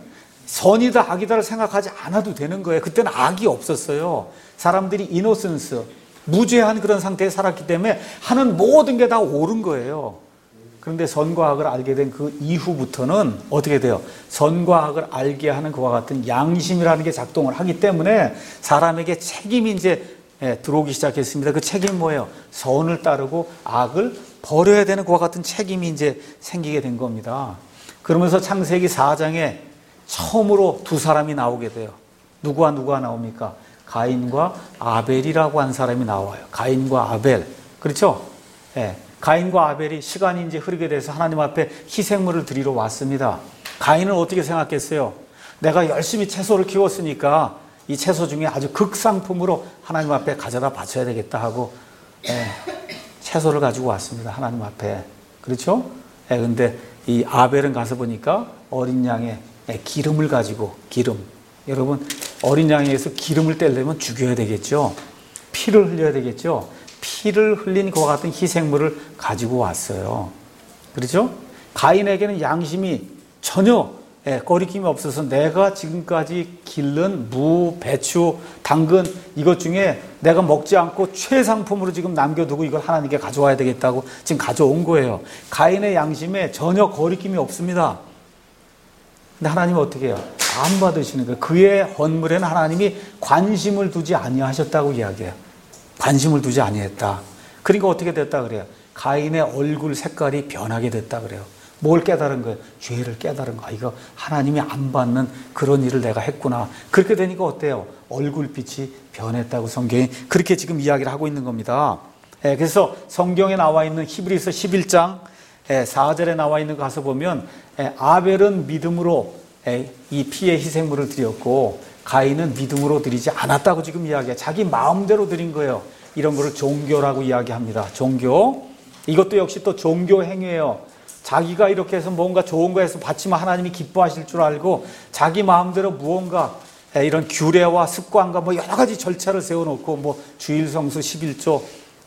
선이다 악이다를 생각하지 않아도 되는 거예요. 그때는 악이 없었어요. 사람들이 이노센스, 무죄한 그런 상태에 살았기 때문에 하는 모든 게 다 옳은 거예요. 그런데 선과 악을 알게 된 그 이후부터는 어떻게 돼요? 선과 악을 알게 하는 그와 같은 양심이라는 게 작동을 하기 때문에 사람에게 책임이 이제 들어오기 시작했습니다. 그 책임이 뭐예요? 선을 따르고 악을 버려야 되는 그와 같은 책임이 이제 생기게 된 겁니다. 그러면서 창세기 사 장에 처음으로 두 사람이 나오게 돼요. 누구와 누구가 나옵니까? 가인과 아벨이라고 한 사람이 나와요. 가인과 아벨. 그렇죠? 예. 가인과 아벨이 시간이 이제 흐르게 돼서 하나님 앞에 희생물을 드리러 왔습니다. 가인은 어떻게 생각했어요? 내가 열심히 채소를 키웠으니까 이 채소 중에 아주 극상품으로 하나님 앞에 가져다 바쳐야 되겠다 하고 예, 채소를 가지고 왔습니다. 하나님 앞에. 그렇죠? 예, 근데 이 아벨은 가서 보니까 어린 양의 예, 기름을 가지고, 기름. 여러분, 어린 양에 의해서 기름을 떼려면 죽여야 되겠죠? 피를 흘려야 되겠죠? 피를 흘린 그와 같은 희생물을 가지고 왔어요. 그렇죠? 가인에게는 양심이 전혀 예, 거리낌이 없어서 내가 지금까지 기른 무, 배추, 당근 이것 중에 내가 먹지 않고 최상품으로 지금 남겨두고 이걸 하나님께 가져와야 되겠다고 지금 가져온 거예요. 가인의 양심에 전혀 거리낌이 없습니다. 근데 하나님은 어떻게 해요? 안 받으시는 거예요. 그의 헌물에는 하나님이 관심을 두지 아니하셨다고 이야기해요. 관심을 두지 아니했다. 그러니까 어떻게 됐다 그래요? 가인의 얼굴 색깔이 변하게 됐다 그래요. 뭘 깨달은 거예요? 죄를 깨달은 거. 이거 하나님이 안 받는 그런 일을 내가 했구나. 그렇게 되니까 어때요? 얼굴빛이 변했다고 성경이 그렇게 지금 이야기를 하고 있는 겁니다. 예, 그래서 성경에 나와 있는 히브리서 십일 장 예, 사 절에 나와 있는 거 가서 보면 예, 아벨은 믿음으로 예, 이 피의 희생물을 드렸고 가인은 믿음으로 드리지 않았다고 지금 이야기해요. 자기 마음대로 드린 거예요. 이런 거를 종교라고 이야기합니다. 종교. 이것도 역시 또 종교 행위예요. 자기가 이렇게 해서 뭔가 좋은 거 해서 바치면 하나님이 기뻐하실 줄 알고 자기 마음대로 무언가 이런 규례와 습관과 뭐 여러 가지 절차를 세워놓고 뭐 주일 성수 십일 조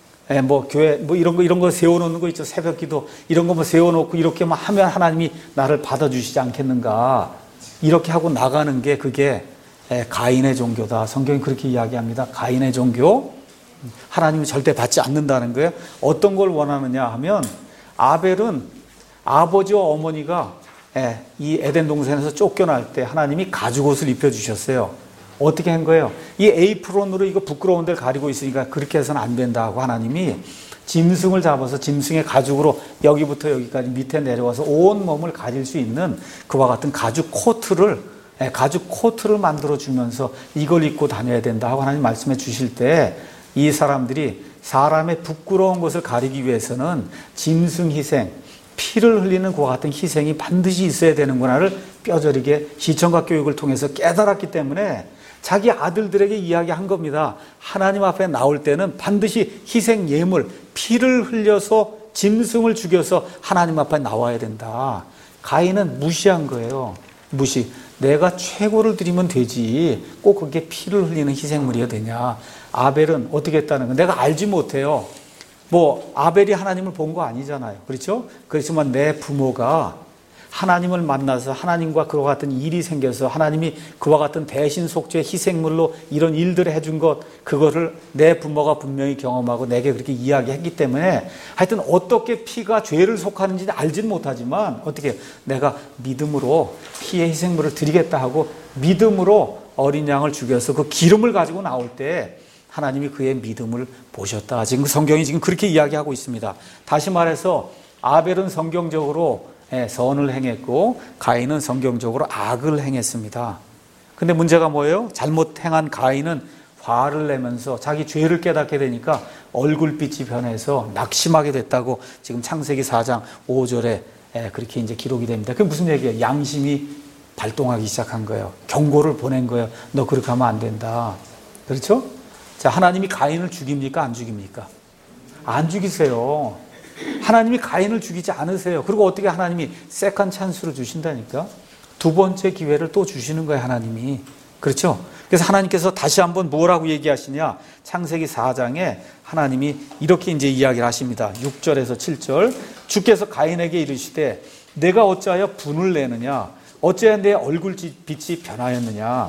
뭐 교회 뭐 이런 거 이런 거 세워놓는 거 있죠. 새벽기도 이런 거 뭐 세워놓고 이렇게만 하면 하나님이 나를 받아주시지 않겠는가. 이렇게 하고 나가는 게 그게 가인의 종교다. 성경이 그렇게 이야기합니다. 가인의 종교. 하나님은 절대 받지 않는다는 거예요. 어떤 걸 원하느냐 하면 아벨은 아버지와 어머니가 이 에덴 동산에서 쫓겨날 때 하나님이 가죽옷을 입혀주셨어요. 어떻게 한 거예요? 이 에이프론으로 이거 부끄러운 데를 가리고 있으니까 그렇게 해서는 안 된다고 하나님이 짐승을 잡아서 짐승의 가죽으로 여기부터 여기까지 밑에 내려와서 온 몸을 가릴 수 있는 그와 같은 가죽 코트를 가죽 코트를 만들어주면서 이걸 입고 다녀야 된다 하고 하나님 말씀해 주실 때 이 사람들이 사람의 부끄러운 것을 가리기 위해서는 짐승 희생, 피를 흘리는 그와 같은 희생이 반드시 있어야 되는구나를 뼈저리게 시청각 교육을 통해서 깨달았기 때문에 자기 아들들에게 이야기한 겁니다. 하나님 앞에 나올 때는 반드시 희생 예물, 피를 흘려서 짐승을 죽여서 하나님 앞에 나와야 된다. 가인은 무시한 거예요. 무시. 내가 최고를 드리면 되지 꼭 그게 피를 흘리는 희생물이어야 되냐. 아벨은 어떻게 했다는 거 내가 알지 못해요. 뭐 아벨이 하나님을 본 거 아니잖아요. 그렇죠? 그렇지만 내 부모가 하나님을 만나서 하나님과 그와 같은 일이 생겨서 하나님이 그와 같은 대신 속죄 희생물로 이런 일들을 해준 것, 그거를 내 부모가 분명히 경험하고 내게 그렇게 이야기했기 때문에 하여튼 어떻게 피가 죄를 속하는지 알지는 못하지만 어떻게 내가 믿음으로 피의 희생물을 드리겠다 하고 믿음으로 어린 양을 죽여서 그 기름을 가지고 나올 때 하나님이 그의 믿음을 보셨다. 지금 성경이 지금 그렇게 이야기하고 있습니다. 다시 말해서 아벨은 성경적으로 선을 행했고 가인은 성경적으로 악을 행했습니다. 근데 문제가 뭐예요? 잘못 행한 가인은 화를 내면서 자기 죄를 깨닫게 되니까 얼굴빛이 변해서 낙심하게 됐다고 지금 창세기 사 장 오 절에 그렇게 이제 기록이 됩니다. 그게 무슨 얘기예요? 양심이 발동하기 시작한 거예요. 경고를 보낸 거예요. 너 그렇게 하면 안 된다. 그렇죠? 자, 하나님이 가인을 죽입니까? 안 죽입니까? 안 죽이세요. 하나님이 가인을 죽이지 않으세요. 그리고 어떻게 하나님이 세컨 찬스를 주신다니까? 두 번째 기회를 또 주시는 거예요, 하나님이. 그렇죠? 그래서 하나님께서 다시 한번 뭐라고 얘기하시냐? 창세기 사 장에 하나님이 이렇게 이제 이야기를 하십니다. 육 절에서 칠 절. 주께서 가인에게 이르시되 내가 어찌하여 분을 내느냐? 어찌하여 내 얼굴빛이 변하였느냐?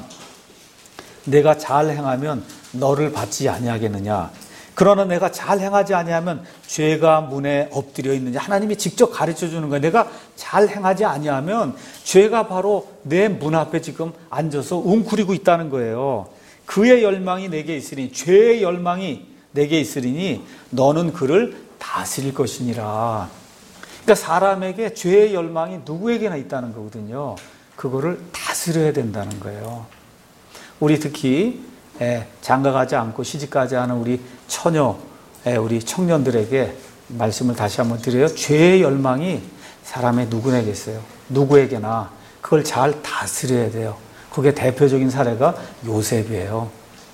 내가 잘 행하면 너를 받지 아니하겠느냐? 그러나 내가 잘 행하지 아니하면 죄가 문에 엎드려 있느냐. 하나님이 직접 가르쳐 주는 거예요. 내가 잘 행하지 아니하면 죄가 바로 내 문 앞에 지금 앉아서 웅크리고 있다는 거예요. 그의 열망이 내게 있으리니, 죄의 열망이 내게 있으리니 너는 그를 다스릴 것이니라. 그러니까 사람에게 죄의 열망이 누구에게나 있다는 거거든요. 그거를 다스려야 된다는 거예요. 우리 특히 장가가지 않고 시집가지 않은 우리 처녀, 우리 청년들에게 말씀을 다시 한번 드려요. 죄의 열망이 사람의 누구에게겠어요? 누구에게나 그걸 잘 다스려야 돼요. 그게 대표적인 사례가 요셉이에요.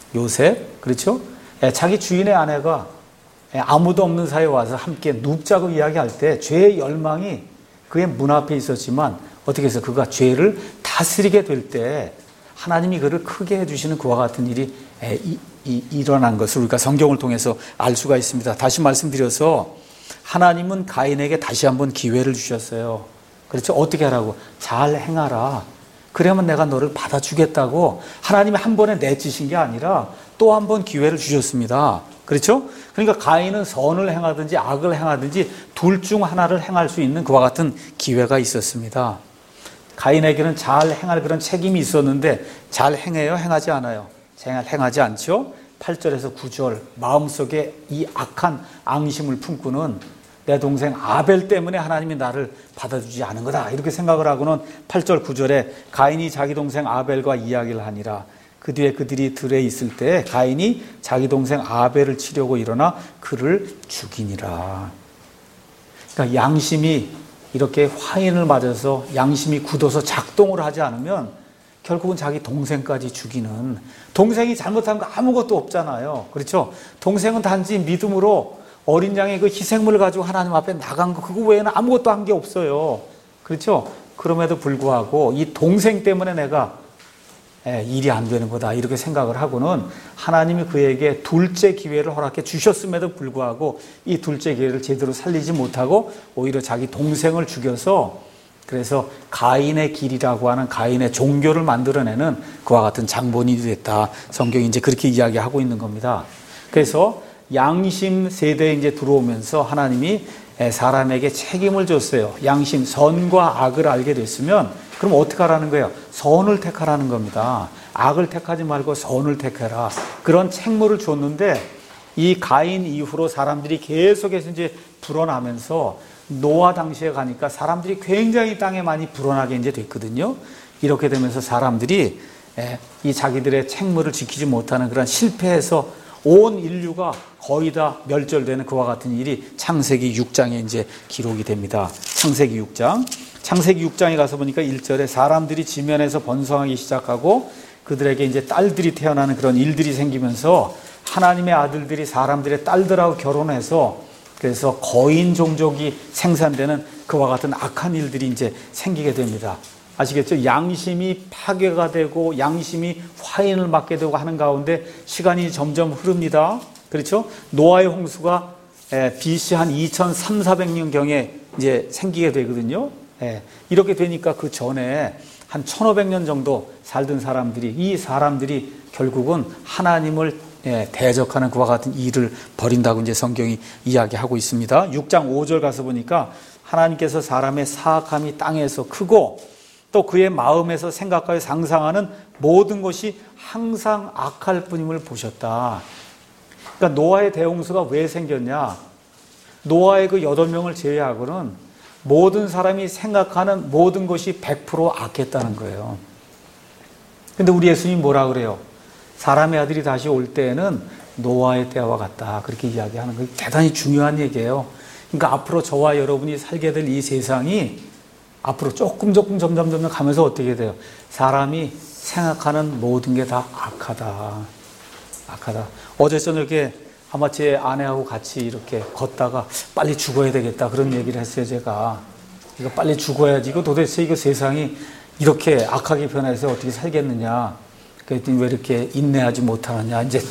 요셉, 그렇죠? 자기 주인의 아내가 아무도 없는 사이에 와서 함께 눕자고 이야기할 때 죄의 열망이 그의 문 앞에 있었지만 어떻게 해서 그가 죄를 다스리게 될 때 하나님이 그를 크게 해주시는 그와 같은 일이 이, 이, 일어난 것을 우리가 성경을 통해서 알 수가 있습니다. 다시 말씀드려서 하나님은 가인에게 다시 한번 기회를 주셨어요. 그렇죠? 어떻게 하라고? 잘 행하라. 그러면 내가 너를 받아주겠다고 하나님이 한 번에 내치신 게 아니라 또 한 번 기회를 주셨습니다. 그렇죠? 그러니까 가인은 선을 행하든지 악을 행하든지 둘 중 하나를 행할 수 있는 그와 같은 기회가 있었습니다. 가인에게는 잘 행할 그런 책임이 있었는데 잘 행해요? 행하지 않아요? 잘 행하지 않죠? 팔 절에서 구 절 마음속에 이 악한 앙심을 품고는 내 동생 아벨 때문에 하나님이 나를 받아주지 않은 거다 이렇게 생각을 하고는 팔 절 구 절에 가인이 자기 동생 아벨과 이야기를 하니라. 그 뒤에 그들이 들에 있을 때 가인이 자기 동생 아벨을 치려고 일어나 그를 죽이니라. 그러니까 양심이 이렇게 화인을 맞아서 양심이 굳어서 작동을 하지 않으면 결국은 자기 동생까지 죽이는, 동생이 잘못한 거 아무것도 없잖아요. 그렇죠? 동생은 단지 믿음으로 어린 양의 그 희생물을 가지고 하나님 앞에 나간 거, 그거 외에는 아무것도 한 게 없어요. 그렇죠? 그럼에도 불구하고 이 동생 때문에 내가 일이 안 되는 거다 이렇게 생각을 하고는 하나님이 그에게 둘째 기회를 허락해 주셨음에도 불구하고 이 둘째 기회를 제대로 살리지 못하고 오히려 자기 동생을 죽여서 그래서 가인의 길이라고 하는 가인의 종교를 만들어내는 그와 같은 장본인이 됐다. 성경이 이제 그렇게 이야기하고 있는 겁니다. 그래서 양심 세대에 이제 들어오면서 하나님이 사람에게 책임을 줬어요. 양심, 선과 악을 알게 됐으면 그럼 어떻게 하라는 거예요? 선을 택하라는 겁니다. 악을 택하지 말고 선을 택해라. 그런 책무를 줬는데 이 가인 이후로 사람들이 계속해서 이제 불어나면서 노아 당시에 가니까 사람들이 굉장히 땅에 많이 불어나게 이제 됐거든요. 이렇게 되면서 사람들이 이 자기들의 책무를 지키지 못하는 그런 실패에서 온 인류가 거의 다 멸절되는 그와 같은 일이 창세기 육 장에 이제 기록이 됩니다. 창세기 육 장. 창세기 육 장에 가서 보니까 일 절에 사람들이 지면에서 번성하기 시작하고 그들에게 이제 딸들이 태어나는 그런 일들이 생기면서 하나님의 아들들이 사람들의 딸들하고 결혼해서 그래서 거인 종족이 생산되는 그와 같은 악한 일들이 이제 생기게 됩니다. 아시겠죠? 양심이 파괴가 되고 양심이 화인을 맞게 되고 하는 가운데 시간이 점점 흐릅니다. 그렇죠? 노아의 홍수가 비씨 한 이천삼사백 년경에 이제 생기게 되거든요. 이렇게 되니까 그 전에 한 천오백 년 정도 살던 사람들이, 이 사람들이 결국은 하나님을 대적하는 그와 같은 일을 벌인다고 이제 성경이 이야기하고 있습니다. 육 장 오 절 가서 보니까 하나님께서 사람의 사악함이 땅에서 크고 또 그의 마음에서 생각하여 상상하는 모든 것이 항상 악할 뿐임을 보셨다. 그러니까 노아의 대홍수가 왜 생겼냐? 노아의 그 여덟 명을 제외하고는 모든 사람이 생각하는 모든 것이 백 퍼센트 악했다는 거예요. 근데 우리 예수님이 뭐라 그래요? 사람의 아들이 다시 올 때에는 노아의 때와 같다. 그렇게 이야기하는 거 대단히 중요한 얘기예요. 그러니까 앞으로 저와 여러분이 살게 될 이 세상이 앞으로 조금 조금 점점 점점 가면서 어떻게 돼요? 사람이 생각하는 모든 게 다 악하다. 악하다. 어제 저녁에 아마 제 아내하고 같이 이렇게 걷다가 빨리 죽어야 되겠다 그런 얘기를 했어요. 제가 이거 빨리 죽어야지. 이거 도대체 이거 세상이 이렇게 악하게 변해서 어떻게 살겠느냐. 그랬더니 왜 이렇게 인내하지 못하느냐. 이제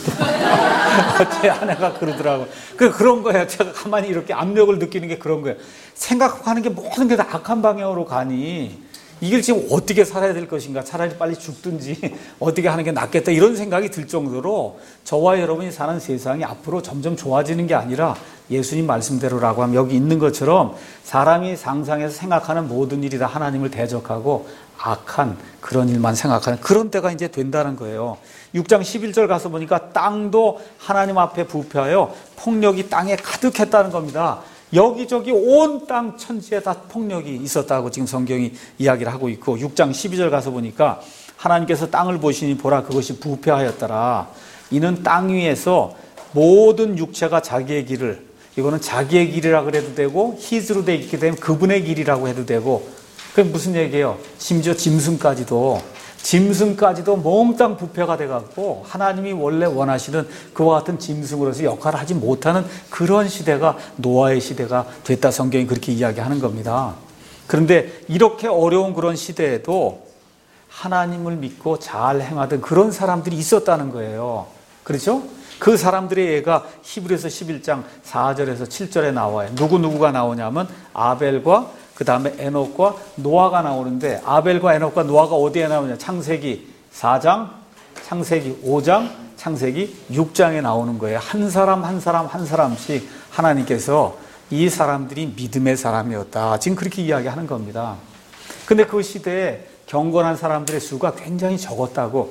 제 아내가 그러더라고요. 그 그런 거예요. 제가 가만히 이렇게 압력을 느끼는 게 그런 거예요. 생각하는 게 모든 게 다 악한 방향으로 가니 이걸 지금 어떻게 살아야 될 것인가. 차라리 빨리 죽든지 어떻게 하는 게 낫겠다. 이런 생각이 들 정도로 저와 여러분이 사는 세상이 앞으로 점점 좋아지는 게 아니라 예수님 말씀대로라고 하면 여기 있는 것처럼 사람이 상상해서 생각하는 모든 일이 다 하나님을 대적하고 악한 그런 일만 생각하는 그런 때가 이제 된다는 거예요. 육 장 십일 절 가서 보니까 땅도 하나님 앞에 부패하여 폭력이 땅에 가득했다는 겁니다. 여기저기 온 땅 천지에 다 폭력이 있었다고 지금 성경이 이야기를 하고 있고, 육 장 십이 절 가서 보니까 하나님께서 땅을 보시니 보라 그것이 부패하였더라. 이는 땅 위에서 모든 육체가 자기의 길을, 이거는 자기의 길이라 그래도 되고 히즈로 되어 있게 되면 그분의 길이라고 해도 되고, 그게 무슨 얘기예요? 심지어 짐승까지도 짐승까지도 몽땅 부패가 돼갖고 하나님이 원래 원하시는 그와 같은 짐승으로서 역할을 하지 못하는 그런 시대가 노아의 시대가 됐다. 성경이 그렇게 이야기하는 겁니다. 그런데 이렇게 어려운 그런 시대에도 하나님을 믿고 잘 행하던 그런 사람들이 있었다는 거예요. 그렇죠? 그 사람들의 예가 히브리서 십일 장 사 절에서 칠 절에 나와요. 누구누구가 나오냐면 아벨과 그 다음에 에녹과 노아가 나오는데, 아벨과 에녹과 노아가 어디에 나오냐? 창세기 사 장, 창세기 오 장, 창세기 육 장에 나오는 거예요. 한 사람 한 사람 한 사람씩 하나님께서 이 사람들이 믿음의 사람이었다. 지금 그렇게 이야기하는 겁니다. 근데 그 시대에 경건한 사람들의 수가 굉장히 적었다고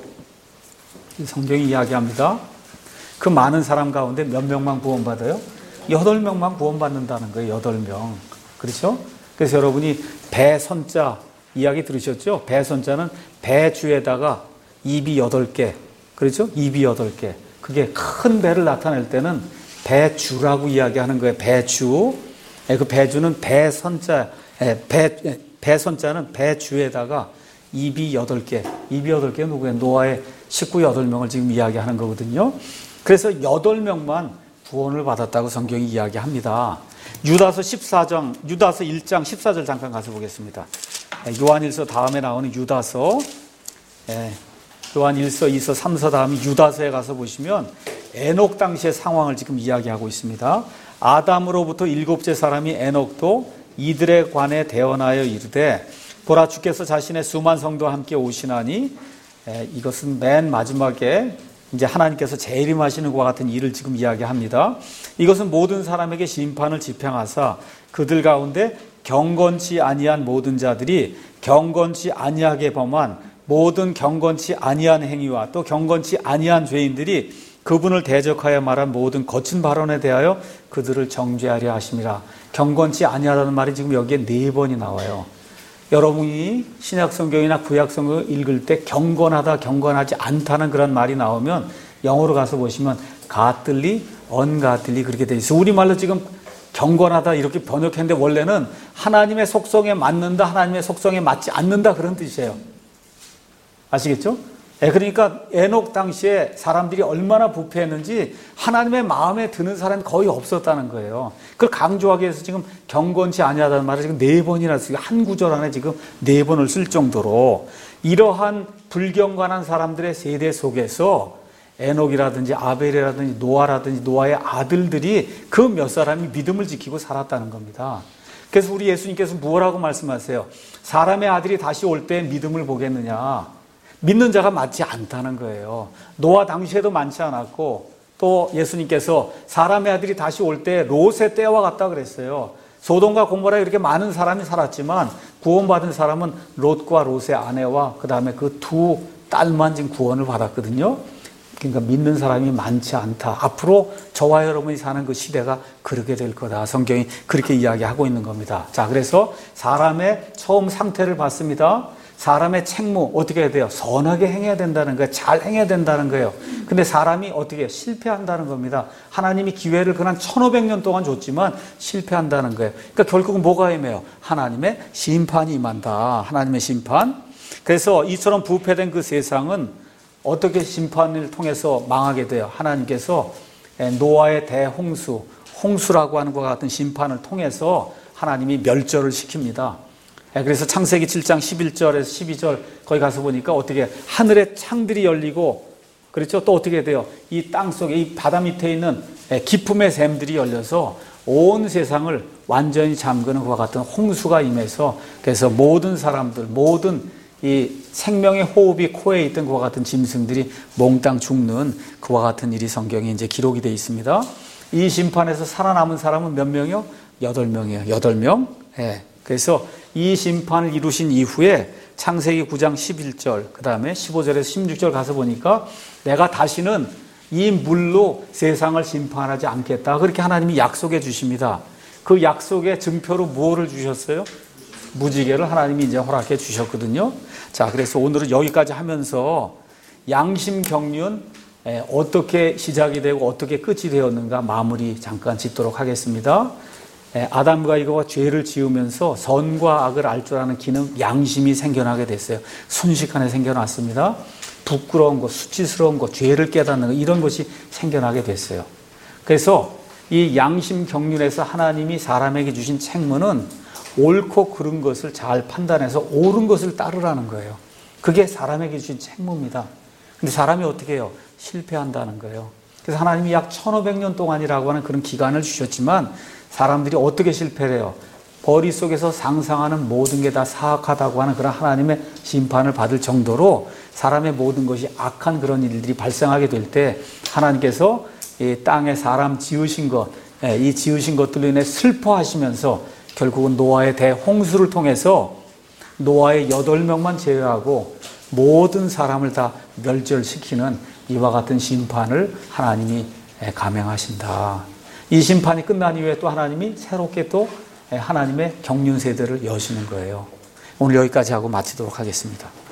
성경이 이야기합니다. 그 많은 사람 가운데 몇 명만 구원받아요? 여덟 명만 구원받는다는 거예요. 여덟 명. 그렇죠? 그래서 여러분이 배선자 이야기 들으셨죠? 배선자는 배주에다가 입이 여덟 개. 그렇죠? 입이 여덟 개. 그게 큰 배를 나타낼 때는 배주라고 이야기하는 거예요. 배주. 그 배주는 배선자, 배, 배선자는 배주에다가 입이 여덟 개. 입이 여덟 개는 누구예요? 노아의 식구 여덟 명을 지금 이야기하는 거거든요. 그래서 여덟 명만 구원을 받았다고 성경이 이야기합니다. 유다서 십사 장, 유다서 일 장 십사 절 잠깐 가서 보겠습니다. 요한일서 다음에 나오는 유다서, 요한일서, 이서, 삼서 다음에 유다서에 가서 보시면 에녹 당시의 상황을 지금 이야기하고 있습니다. 아담으로부터 일곱째 사람이 에녹도 이들에 관해 대언하여 이르되 보라 주께서 자신의 수만 성도와 함께 오시나니, 이것은 맨 마지막에 이제 하나님께서 재림하시는 것과 같은 일을 지금 이야기합니다. 이것은 모든 사람에게 심판을 집행하사 그들 가운데 경건치 아니한 모든 자들이 경건치 아니하게 범한 모든 경건치 아니한 행위와 또 경건치 아니한 죄인들이 그분을 대적하여 말한 모든 거친 발언에 대하여 그들을 정죄하려 하심이라. 경건치 아니하다는 말이 지금 여기에 네 번이 나와요. 여러분이 신약성경이나 구약성경을 읽을 때 경건하다, 경건하지 않다는 그런 말이 나오면 영어로 가서 보시면 godly, ungodly 그렇게 돼 있어요. 우리말로 지금 경건하다 이렇게 번역했는데 원래는 하나님의 속성에 맞는다, 하나님의 속성에 맞지 않는다 그런 뜻이에요. 아시겠죠? 예, 그러니까 에녹 당시에 사람들이 얼마나 부패했는지 하나님의 마음에 드는 사람이 거의 없었다는 거예요. 그걸 강조하기 위해서 지금 경건치 아니하다는 말을 지금 네 번이나 쓰고 한 구절 안에 지금 네 번을 쓸 정도로 이러한 불경건한 사람들의 세대 속에서 에녹이라든지 아벨이라든지 노아라든지 노아의 아들들이 그 몇 사람이 믿음을 지키고 살았다는 겁니다. 그래서 우리 예수님께서 뭐라고 말씀하세요? 사람의 아들이 다시 올 때 믿음을 보겠느냐? 믿는 자가 많지 않다는 거예요. 노아 당시에도 많지 않았고 또 예수님께서 사람의 아들이 다시 올 때 롯의 때와 같다 그랬어요. 소돔과 고모라에 이렇게 많은 사람이 살았지만 구원받은 사람은 롯과 롯의 아내와 그 다음에 그 두 딸만 지금 구원을 받았거든요. 그러니까 믿는 사람이 많지 않다. 앞으로 저와 여러분이 사는 그 시대가 그렇게 될 거다. 성경이 그렇게 이야기하고 있는 겁니다. 자, 그래서 사람의 처음 상태를 봤습니다. 사람의 책무 어떻게 해야 돼요? 선하게 행해야 된다는 거예요. 잘 행해야 된다는 거예요. 근데 사람이 어떻게 해요? 실패한다는 겁니다. 하나님이 기회를 그한 천오백 년 동안 줬지만 실패한다는 거예요. 그러니까 결국은 뭐가 임해요? 하나님의 심판이 임한다. 하나님의 심판. 그래서 이처럼 부패된 그 세상은 어떻게 심판을 통해서 망하게 돼요? 하나님께서 노아의 대홍수, 홍수라고 하는 것과 같은 심판을 통해서 하나님이 멸절을 시킵니다. 그래서 창세기 칠 장 십일 절에서 십이 절 거기 가서 보니까 어떻게 하늘의 창들이 열리고 그렇죠? 또 어떻게 돼요? 이 땅 속에 이 바다 밑에 있는 기품의 샘들이 열려서 온 세상을 완전히 잠그는 것과 같은 홍수가 임해서 그래서 모든 사람들 모든 이 생명의 호흡이 코에 있던 그와 같은 짐승들이 몽땅 죽는 그와 같은 일이 성경에 이제 기록이 되어 있습니다. 이 심판에서 살아남은 사람은 몇 명이요? 여덟 명이에요. 여덟 명. 예. 그래서 이 심판을 이루신 이후에 창세기 구 장 십일 절, 그 다음에 십오 절에서 십육 절 가서 보니까 내가 다시는 이 물로 세상을 심판하지 않겠다. 그렇게 하나님이 약속해 주십니다. 그 약속의 증표로 무엇을 주셨어요? 무지개를 하나님이 이제 허락해 주셨거든요. 자, 그래서 오늘은 여기까지 하면서 양심 경륜 어떻게 시작이 되고 어떻게 끝이 되었는가 마무리 잠깐 짓도록 하겠습니다. 아담과 이거가 죄를 지으면서 선과 악을 알 줄 아는 기능, 양심이 생겨나게 됐어요. 순식간에 생겨났습니다. 부끄러운 것, 수치스러운 것, 죄를 깨닫는 것, 이런 것이 생겨나게 됐어요. 그래서 이 양심 경륜에서 하나님이 사람에게 주신 책무는 옳고 그른 것을 잘 판단해서 옳은 것을 따르라는 거예요. 그게 사람에게 주신 책무입니다. 근데 사람이 어떻게 해요? 실패한다는 거예요. 그래서 하나님이 약 천오백 년 동안이라고 하는 그런 기간을 주셨지만 사람들이 어떻게 실패를 해요? 머릿속에서 상상하는 모든 게 다 사악하다고 하는 그런 하나님의 심판을 받을 정도로 사람의 모든 것이 악한 그런 일들이 발생하게 될 때 하나님께서 이 땅에 사람 지으신 것, 이 지으신 것들로 인해 슬퍼하시면서 결국은 노아의 대홍수를 통해서 노아의 여덟 명만 제외하고 모든 사람을 다 멸절시키는 이와 같은 심판을 하나님이 감행하신다. 이 심판이 끝난 이후에 또 하나님이 새롭게 또 하나님의 경륜 세대를 여시는 거예요. 오늘 여기까지 하고 마치도록 하겠습니다.